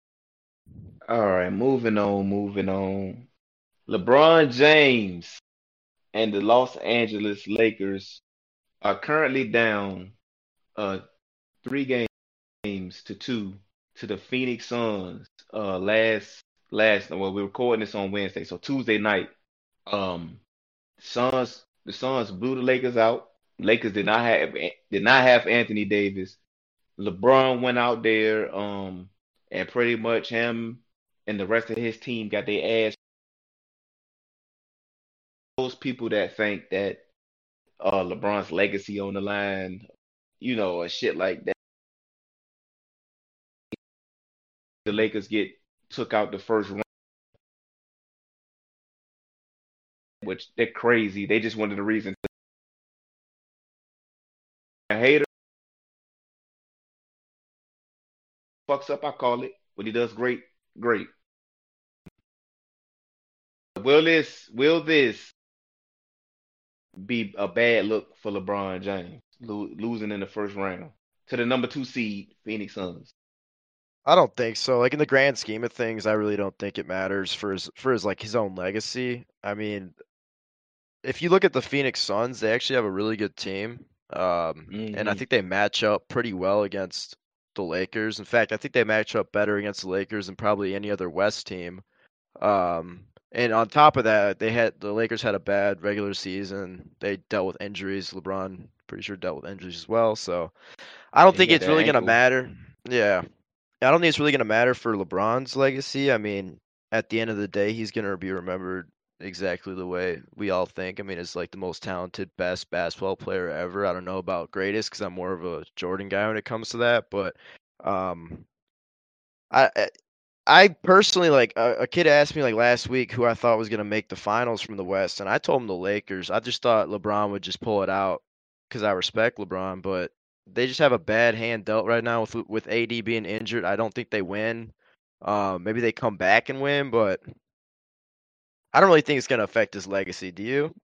All right, moving on, moving on. LeBron James. and the Los Angeles Lakers are currently down 3 games to 2 to the Phoenix Suns. Well, we're recording this on Wednesday, so Tuesday night. Um, the Suns blew the Lakers out. Lakers did not have Anthony Davis. LeBron went out there, and pretty much him and the rest of his team got their ass. Those people that think that LeBron's legacy on the line, or shit like that. The Lakers get took out the first round, which they're crazy. They just wanted a reason to a hater fucks up. I call it when he does great, great. Will this be a bad look for LeBron James losing in the first round to the number 2 seed Phoenix Suns? I don't think so. Like in the grand scheme of things, I really don't think it matters for his like his own legacy. I mean, if you look at the Phoenix Suns, they actually have a really good team. And I think they match up pretty well against the Lakers. In fact, I think they match up better against the Lakers than probably any other West team. And on top of that, the Lakers had a bad regular season. They dealt with injuries. LeBron, pretty sure, dealt with injuries as well. So I don't think He had it's that really gonna ankle. matter. Yeah, I don't think it's really gonna matter for LeBron's legacy. I mean, at the end of the day, he's gonna be remembered exactly the way we all think. I mean, as like the most talented, best basketball player ever. I don't know about greatest because I'm more of a Jordan guy when it comes to that, but um, I personally like a kid asked me like last week who I thought was gonna make the finals from the West, and I told him the Lakers. I just thought LeBron would just pull it out because I respect LeBron, but they just have a bad hand dealt right now with AD being injured. I don't think they win. Maybe they come back and win, but I don't really think it's gonna affect his legacy. Do you?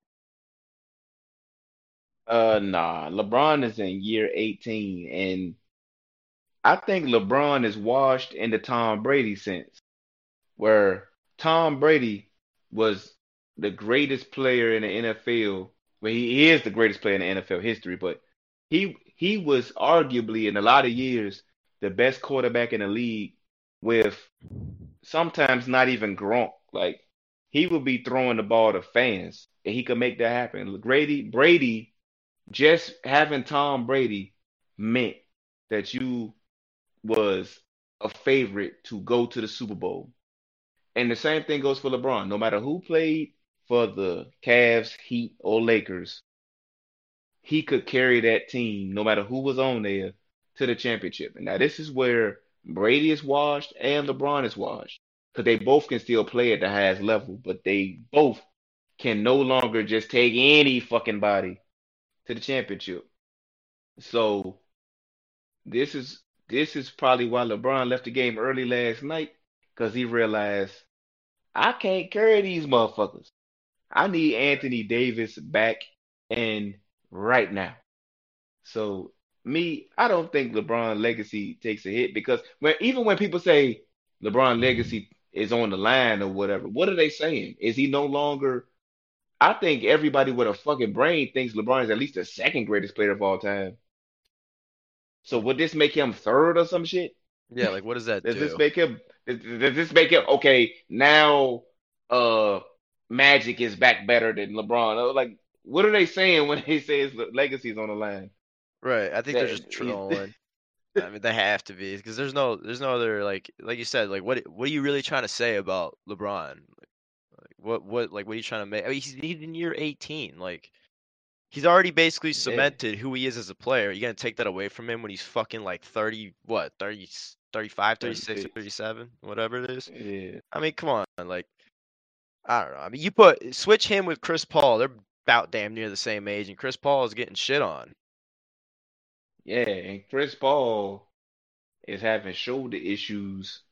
Nah. LeBron is in year 18, and I think LeBron is washed in the Tom Brady sense, where Tom Brady was the greatest player in the NFL. Well, he is the greatest player in the NFL history, but he was arguably in a lot of years the best quarterback in the league with sometimes not even Gronk. Like he would be throwing the ball to fans, and he could make that happen. Brady, just having Tom Brady meant that you was a favorite to go to the Super Bowl. And the same thing goes for LeBron. No matter who played for the Cavs, Heat, or Lakers, he could carry that team, no matter who was on there, to the championship. And now this is where Brady is washed and LeBron is washed. Because they both can still play at the highest level, but they both can no longer just take any fucking body to the championship. So this is this is probably why LeBron left the game early last night, because he realized I can't carry these motherfuckers. I need Anthony Davis back and right now. So I don't think LeBron legacy takes a hit because even when people say LeBron legacy is on the line or whatever, what are they saying? Is he no longer? I think everybody with a fucking brain thinks LeBron is at least the second greatest player of all time. So would this make him third or some shit? Yeah, like what does that Does this do? make him? Does this make him okay? Now, Magic is back better than LeBron. Like, what are they saying when they say his legacy is on the line? Right, I think they're That just he's trolling. I mean, they have to be because there's no other like you said like what are you really trying to say about LeBron? Like what are you trying to make? I mean, he's in year 18. Like he's already basically yeah, cemented who he is as a player. You gonna take that away from him when he's fucking like 30, what, 30, 35, 36, or 36. 37, whatever it is? Yeah, I mean, come on, like I don't know. I mean, you switch him with Chris Paul. They're about damn near the same age, and Chris Paul is getting shit on. yeah. And Chris Paul is having shoulder issues,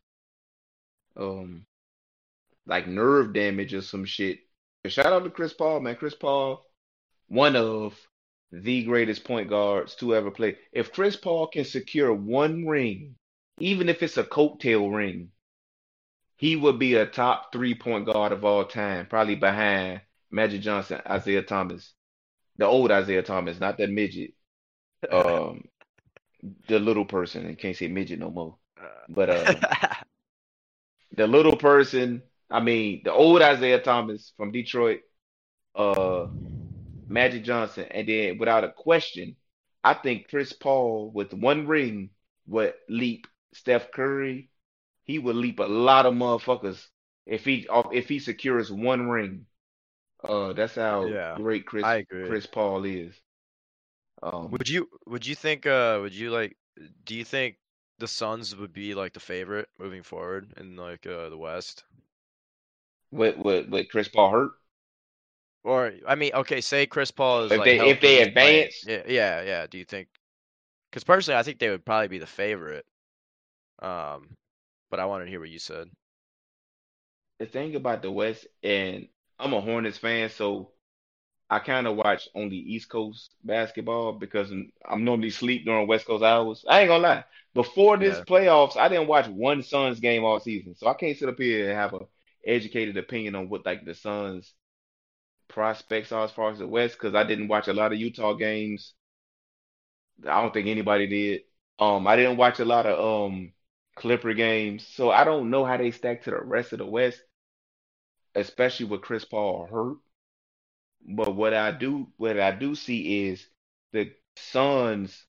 um, like nerve damage or some shit. But shout out to Chris Paul, man. Chris Paul, one of the greatest point guards to ever play. If Chris Paul can secure one ring, even if it's a coattail ring, he would be a top 3 point guard of all time, probably behind Magic Johnson, Isaiah Thomas, the old Isaiah Thomas, not that midget. Um, the little person. I can't say midget no more. But the little person. I mean, the old Isaiah Thomas from Detroit. Uh, Magic Johnson, and then without a question, I think Chris Paul with one ring would leap Steph Curry. He would leap a lot of motherfuckers if he secures one ring. That's how Yeah, great I agree. Chris Paul is. Um, Would you think do you think the Suns would be like the favorite moving forward in like the West? with Chris Paul hurt, Or I mean, okay, say Chris Paul is if like they healthy, he's playing. advance, Yeah, yeah, yeah. Do you think? Because personally, I think they would probably be the favorite. Um, but I wanted to hear what you said. the thing about the West, and I'm a Hornets fan, so I kind of watch only East Coast basketball because I'm normally sleep during West Coast hours. I ain't gonna lie. Before this Yeah, playoffs, I didn't watch one Suns game all season, so I can't sit up here and have a educated opinion on what like the Suns prospects are as far as the West because I didn't watch a lot of Utah games. I don't think anybody did. I didn't watch a lot of Clipper games, so I don't know how they stack to the rest of the West, especially with Chris Paul hurt. But what I do see is the Suns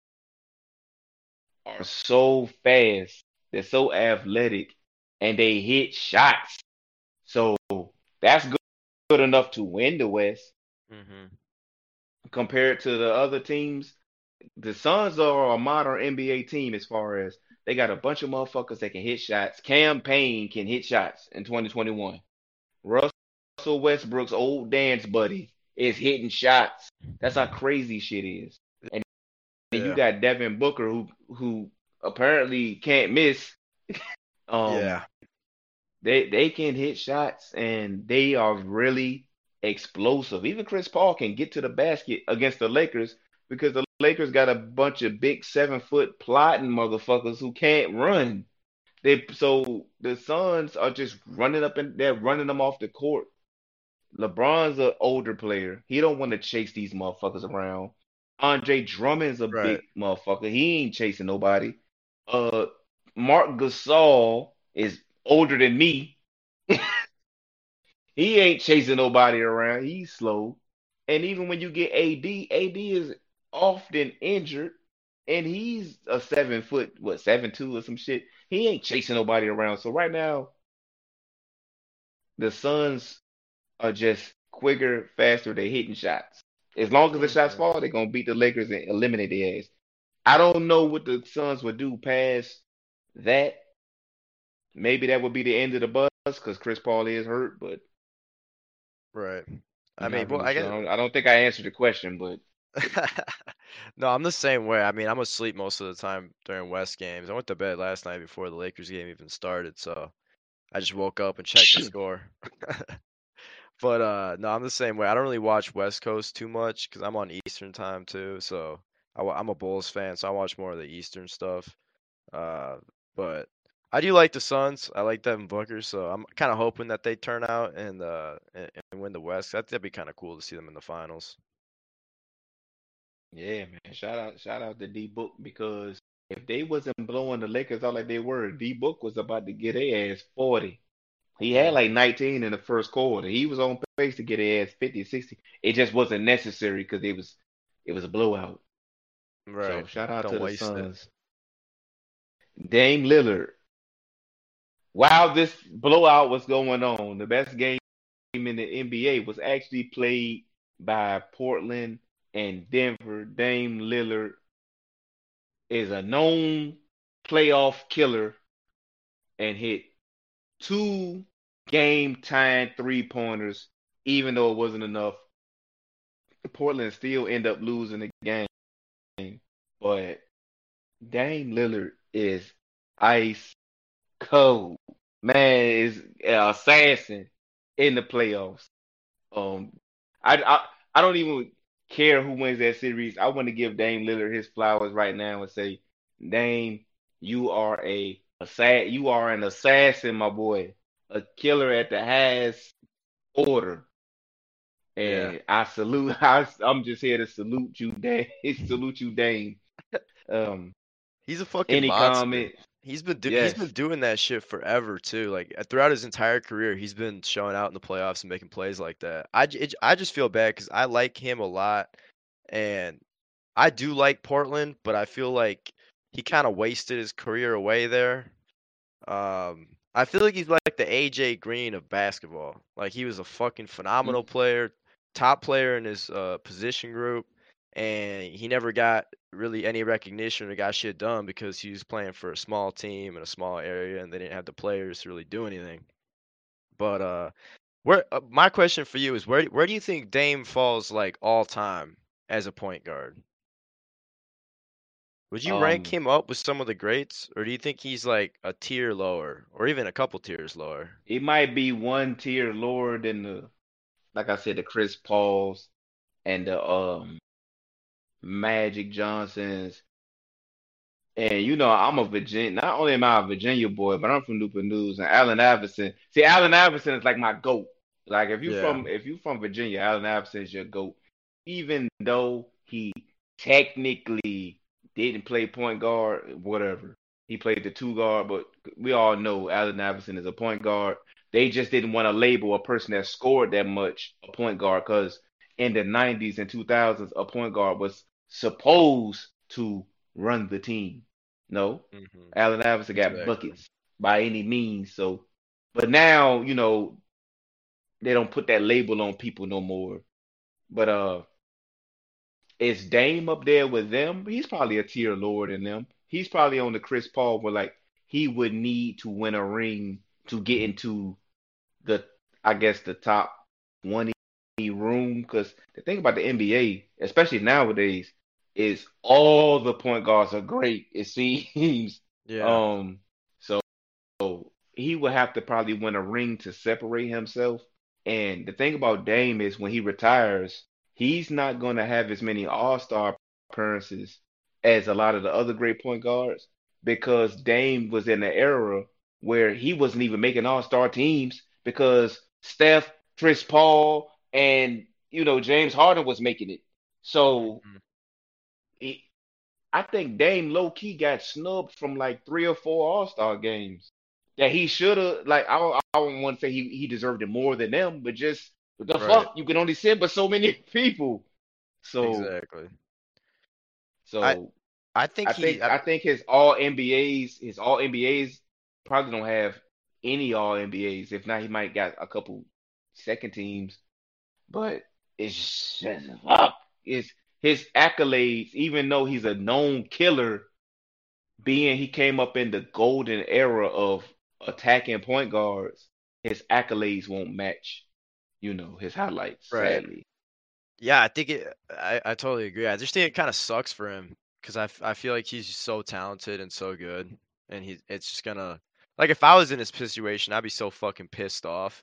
are so fast, they're so athletic, and they hit shots. So that's good enough to win the West hmm, compared to the other teams. The Suns are a modern NBA team as far as they got a bunch of motherfuckers that can hit shots. Cam Payne can hit shots in 2021. Russell Westbrook's old dance buddy is hitting shots. That's how crazy shit is. And then you yeah, got Devin Booker who apparently can't miss. Um, yeah, they can hit shots and they are really explosive. Even Chris Paul can get to the basket against the Lakers because the Lakers got a bunch of big 7 foot plotting motherfuckers who can't run. So the Suns are just running up and they're running them off the court. LeBron's an older player. He don't want to chase these motherfuckers around. Andre Drummond's a right. big motherfucker. He ain't chasing nobody. Uh, Mark Gasol is older than me. He ain't chasing nobody around. He's slow. And even when you get AD is often injured, and he's a 7 foot, what, 7'2" or some shit. He ain't chasing nobody around. So right now, the Suns are just quicker, faster. They hitting shots. As long as the shots Hmm. fall, they're gonna beat the Lakers and eliminate their ass. I don't know what the Suns would do past that. Maybe that would be the end of the bus because Chris Paul is hurt, but Right. I I'm mean, not well, really I sure. guess. I don't think I answered the question, but No, I'm the same way. I mean, I'm asleep most of the time during West games. I went to bed last night before the Lakers game even started, so I just woke up and checked the score. But no, I'm the same way. I don't really watch West Coast too much because I'm on Eastern time too. So I'm a Bulls fan, so I watch more of the Eastern stuff. Uh, but I do like the Suns. I like Devin Booker, so I'm kind of hoping that they turn out and win the West. That'd be kind of cool to see them in the finals. yeah, man. Shout out to D Book because if they wasn't blowing the Lakers out like they were, D Book was about to get their ass 40. He had Hmm. like 19 in the first quarter. He was on pace to get his ass 50, 60. It just wasn't necessary because it was a blowout. So Right. shout out to Don't the waste it. Suns. Dame Lillard. While this blowout was going on, the best game in the NBA was actually played by Portland and Denver. Dame Lillard is a known playoff killer and hit two game time 3 pointers, even though it wasn't enough. Portland still end up losing the game. But Dame Lillard is ice cold. Man is an assassin in the playoffs. Um, I don't even care who wins that series. I want to give Dame Lillard his flowers right now and say, Dame, you are an assassin, my boy, a killer at the highest order. Yeah. And I'm just here to salute you, Dame. Salute you, Dame. Um, He's a fucking any monster. comment? He's been Yes. doing that shit forever too. Like throughout his entire career, he's been showing out in the playoffs and making plays like that. I just feel bad because I like him a lot, and I do like Portland, but I feel like he kind of wasted his career away there. I feel like he's like the AJ Green of basketball. Like he was a fucking phenomenal Mm. player, top player in his position group, and he never got really any recognition or got shit done because he was playing for a small team in a small area, and they didn't have the players to really do anything. But where my question for you is where do you think Dame falls like all time as a point guard? Would you rank Um, him up with some of the greats, or do you think he's like a tier lower, or even a couple tiers lower? it might be one tier lower than like I said, the Chris Pauls and the Magic Johnsons. And I'm a Virginia. Not only am I a Virginia boy, but I'm from Newport News. And Allen Iverson. See, Allen Iverson is like my goat. Like Yeah. if you from Virginia, Allen Iverson is your goat. Even though he technically didn't play point guard, whatever. He played the two guard, but we all know Allen Iverson is a point guard. They just didn't want to label a person that scored that much a point guard because in the 90s and 2000s, a point guard was supposed to run the team. No, Hmm. Allen Iverson got Exactly. buckets by any means. So, but now, they don't put that label on people no more. But is Dame up there with them? He's probably a tier lower than them. He's probably on the Chris Paul where like he would need to win a ring to get into the I guess the top 20 room. Because the thing about the NBA, especially nowadays, is all the point guards are great. It seems. Yeah. Um, so he would have to probably win a ring to separate himself. And the thing about Dame is when he retires, he's not going to have as many All-Star appearances as a lot of the other great point guards because Dame was in an era where he wasn't even making All-Star teams because Steph, Chris Paul, and James Harden was making it. So Hmm. he, I think Dame low key got snubbed from like 3 or 4 All-Star games that he should have. Like I don't want to say he deserved it more than them, but just what the Right. fuck, you can only send but so many people. So Exactly. I so I think I he. think I think his all NBAs probably don't have any all NBAs. If not, he might got a couple second teams. But it's just fuck. It's his accolades, even though he's a known killer, being he came up in the golden era of attacking point guards, his accolades won't match, his highlights, Right. sadly. Yeah, I think it. I totally agree. I just think it kind of sucks for him because I feel like he's so talented and so good, and it's just gonna like if I was in his situation, I'd be so fucking pissed off.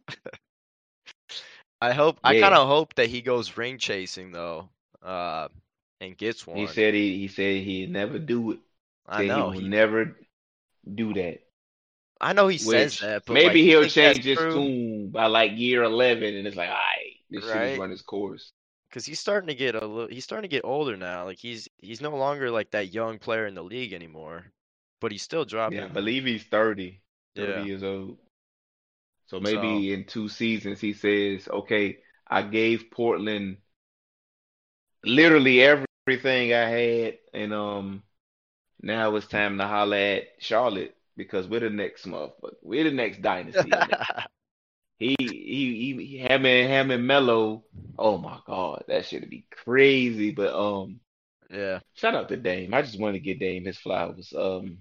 I kind Yeah. of hope that he goes ring chasing though, uh, and gets He one. said he said he'd never do it. I Said he know will never do that. he says Which that, but like, maybe you he'll think that's change his true, tune by like year 11 and it's like, all right, this shit has right? run its course. Because he's starting to get he's starting to get older now. Like he's no longer like that young player in the league anymore, but he's still Yeah, I dropping. believe he's 30, 30 Yeah. years old. So So maybe in 2 seasons he says, okay, I gave Portland literally everything I had, and now it's time to holler at Charlotte because we're the next motherfucker. We're the next dynasty in there. Him and Melo. Oh my God, that should be crazy. But yeah. shout out to Dame. I just want to get Dame his flowers.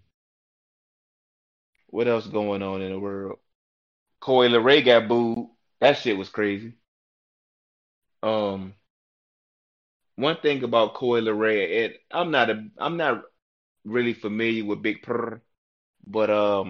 What else going on in the world? Koi LeRae got booed. That shit was crazy. Um, one thing about Koi LeRae, I'm not really familiar with Big Purr, but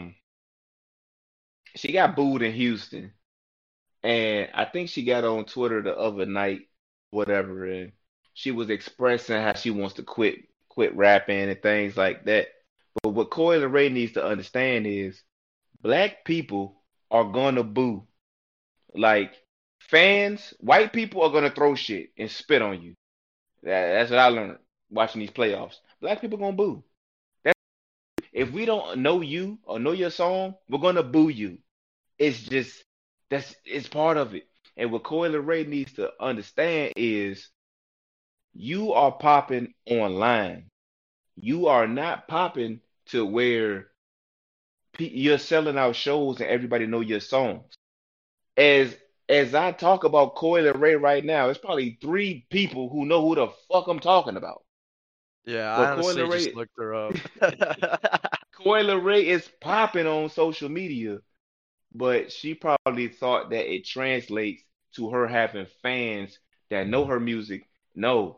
she got booed in Houston, and I think she got on Twitter the other night, whatever, and she was expressing how she wants to quit rapping and things like that. But what Coi Leray needs to understand is black people are gonna boo. Like fans, white people are gonna throw shit and spit on you. That's what I learned watching these playoffs. Black people gonna boo. If we don't know you or know your song, we're gonna boo you. It's just it's part of it. And what Coi Leray needs to understand is you are popping online. You are not popping to where you're selling out shows and everybody know your songs. As as I talk about Coi Leray right now, it's probably three people who know who the fuck I'm talking about. Yeah, I But Coi honestly just Leray, looked her up. Coi Leray is popping on social media, but she probably thought that it translates to her having fans that know her music. No,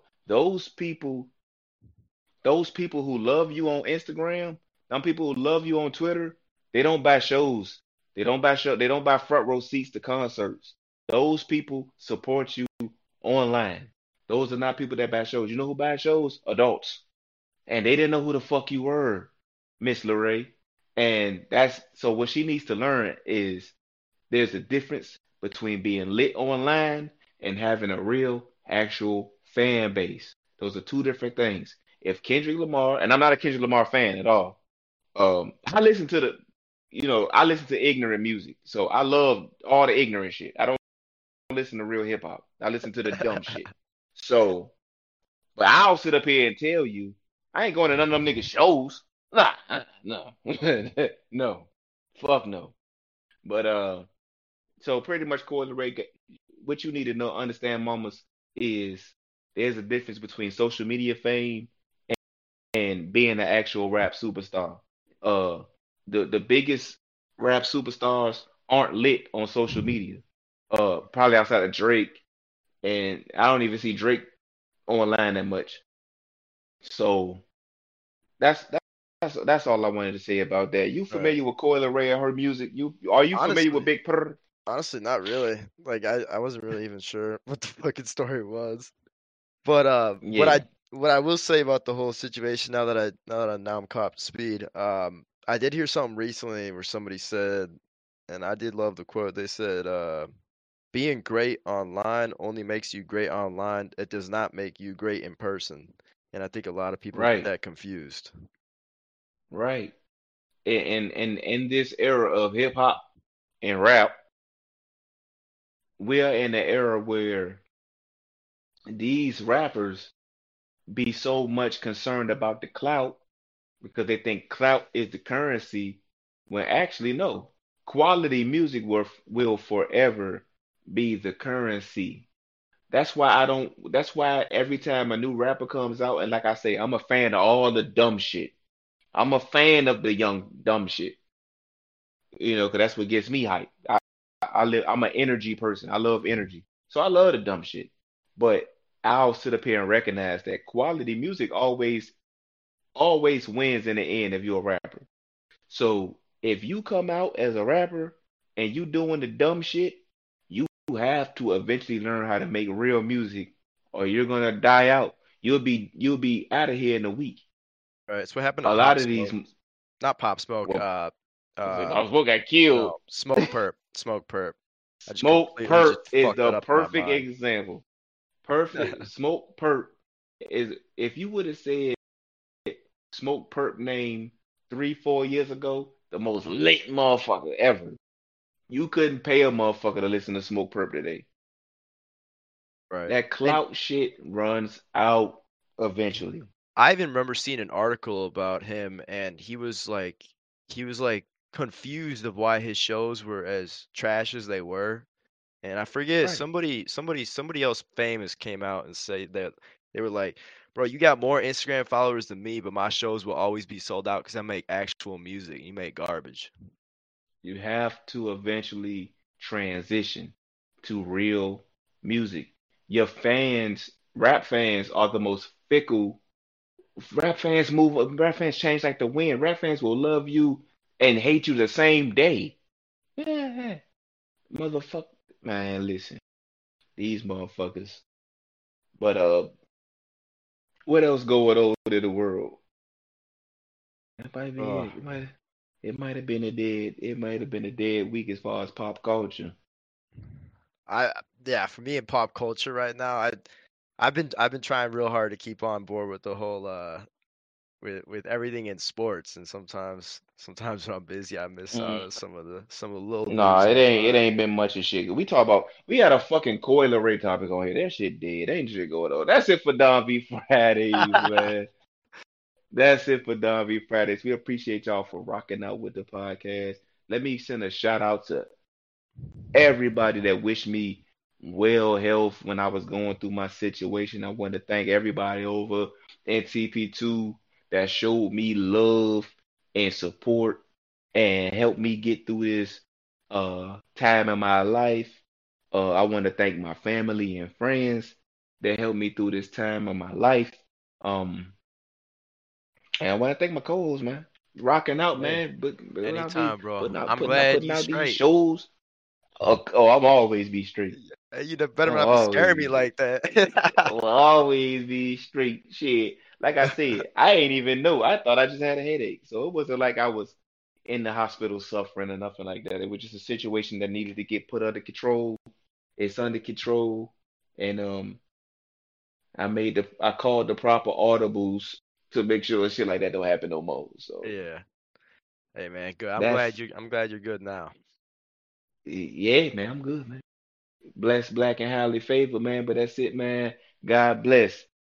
those people who love you on Instagram, some people who love you on Twitter, they don't buy shows. They don't buy front row seats to concerts. Those people support you online. Those are not people that buy shows. You know who buy shows? Adults. And they didn't know who the fuck you were, Miss Leray. And that's so what she needs to learn is there's a difference between being lit online and having a real, actual fan base. Those are two different things. If Kendrick Lamar, and I'm not a Kendrick Lamar fan at all, I listen to I listen to ignorant music. So I love all the ignorant shit. I don't listen to real hip hop. I listen to the dumb shit. So, but I'll sit up here and tell you, I ain't going to none of them niggas shows. Nah, no, no, fuck no. But so pretty much, Coi Leray, what you need to know, understand, mamas, is there's a difference between social media fame and being an actual rap superstar. Uh, the biggest rap superstars aren't lit on social media. Probably outside of Drake, and I don't even see Drake online that much. So that's that's all I wanted to say about that. You Right. familiar with Coi Leray and her music? Are you familiar with Honestly, Big Purr? honestly, not really. Like I wasn't really even sure what the fucking story was. But Yeah, what I will say about the whole situation now I'm caught up to speed. I did hear something recently where somebody said, and I did love the quote. They said, being great online only makes you great online. It does not make you great in person. And I think a lot of people get right, that confused. right. And in this era of hip hop and rap, we are in an era where these rappers be so much concerned about the clout because they think clout is the currency, when actually no. Quality music will forever be the currency. That's why every time a new rapper comes out, and like I say, I'm a fan of all the dumb shit. I'm a fan of the young dumb shit. Because that's what gets me hyped. I'm an energy person. I love energy. So I love the dumb shit. But I'll sit up here and recognize that quality music always wins in the end if you're a rapper. So if you come out as a rapper and you doing the dumb shit, you have to eventually learn how to make real music or you're gonna die out. You'll be out of here in a week. Right. It's what happened to A lot Pop of these Smoke. Not Pop Smoke. well, Uh, I was got killed. no, Smoke Perp. Smoke Perp. I just Smoke completely Perp just is fucked that the up in my perfect mind. example. Perfect Smoke Perp is if you would have said Smoke Perp name 3, 4 years ago, the most lit motherfucker ever. You couldn't pay a motherfucker to listen to Smoke Perp today. Right. That And clout shit runs out eventually. I even remember seeing an article about him, and he was like confused of why his shows were as trash as they were. And I forget Right. somebody else famous came out and say that they were like, "Bro, you got more Instagram followers than me, but my shows will always be sold out because I make actual music. You make garbage." You have to eventually transition to real music. Your fans, rap fans, are the most fickle. Rap fans change like the wind. Rap fans will love you and hate you the same day. Yeah, motherfucker. Man, listen, these motherfuckers. But what else going on in the world? That might be Uh, it. It might have been a dead week as far as pop culture. I yeah, for me in pop culture right now, I've been trying real hard to keep on board with the whole with everything in sports, and sometimes when I'm busy, I miss out Mm. on some of the little Nah, news it on the ain't side. been much of shit. We had a fucking Coil Ray topic on here. That shit dead. Ain't shit going on. That's it for Don B Fridays, man. That's it for Don B Fridays. We appreciate y'all for rocking out with the podcast. Let me send a shout out to everybody that wished me well health when I was going through my situation. I want to thank everybody over at TP2 that showed me love and support and helped me get through this time in my life. I want to thank my family and friends that helped me through this time of my life. Um, and I want to thank my co-hosts, man. Rocking out, Hey, man. But putting out these anytime, bro. putting out I'm putting out glad putting you out these straight. shows. Oh, I'm always be straight. Hey, you better I'm not be always scaring me be straight. like that. I'll always be straight. Shit. Like I said, I ain't even know. I thought I just had a headache. So it wasn't like I was in the hospital suffering or nothing like that. It was just a situation that needed to get put under control. It's under control. And I called the proper audibles to make sure shit like that don't happen no more. So Yeah. Hey man, good. that's I'm glad you're good now. yeah, man, I'm good, man. Blessed, black, and highly favored, man. But that's it, man. God bless.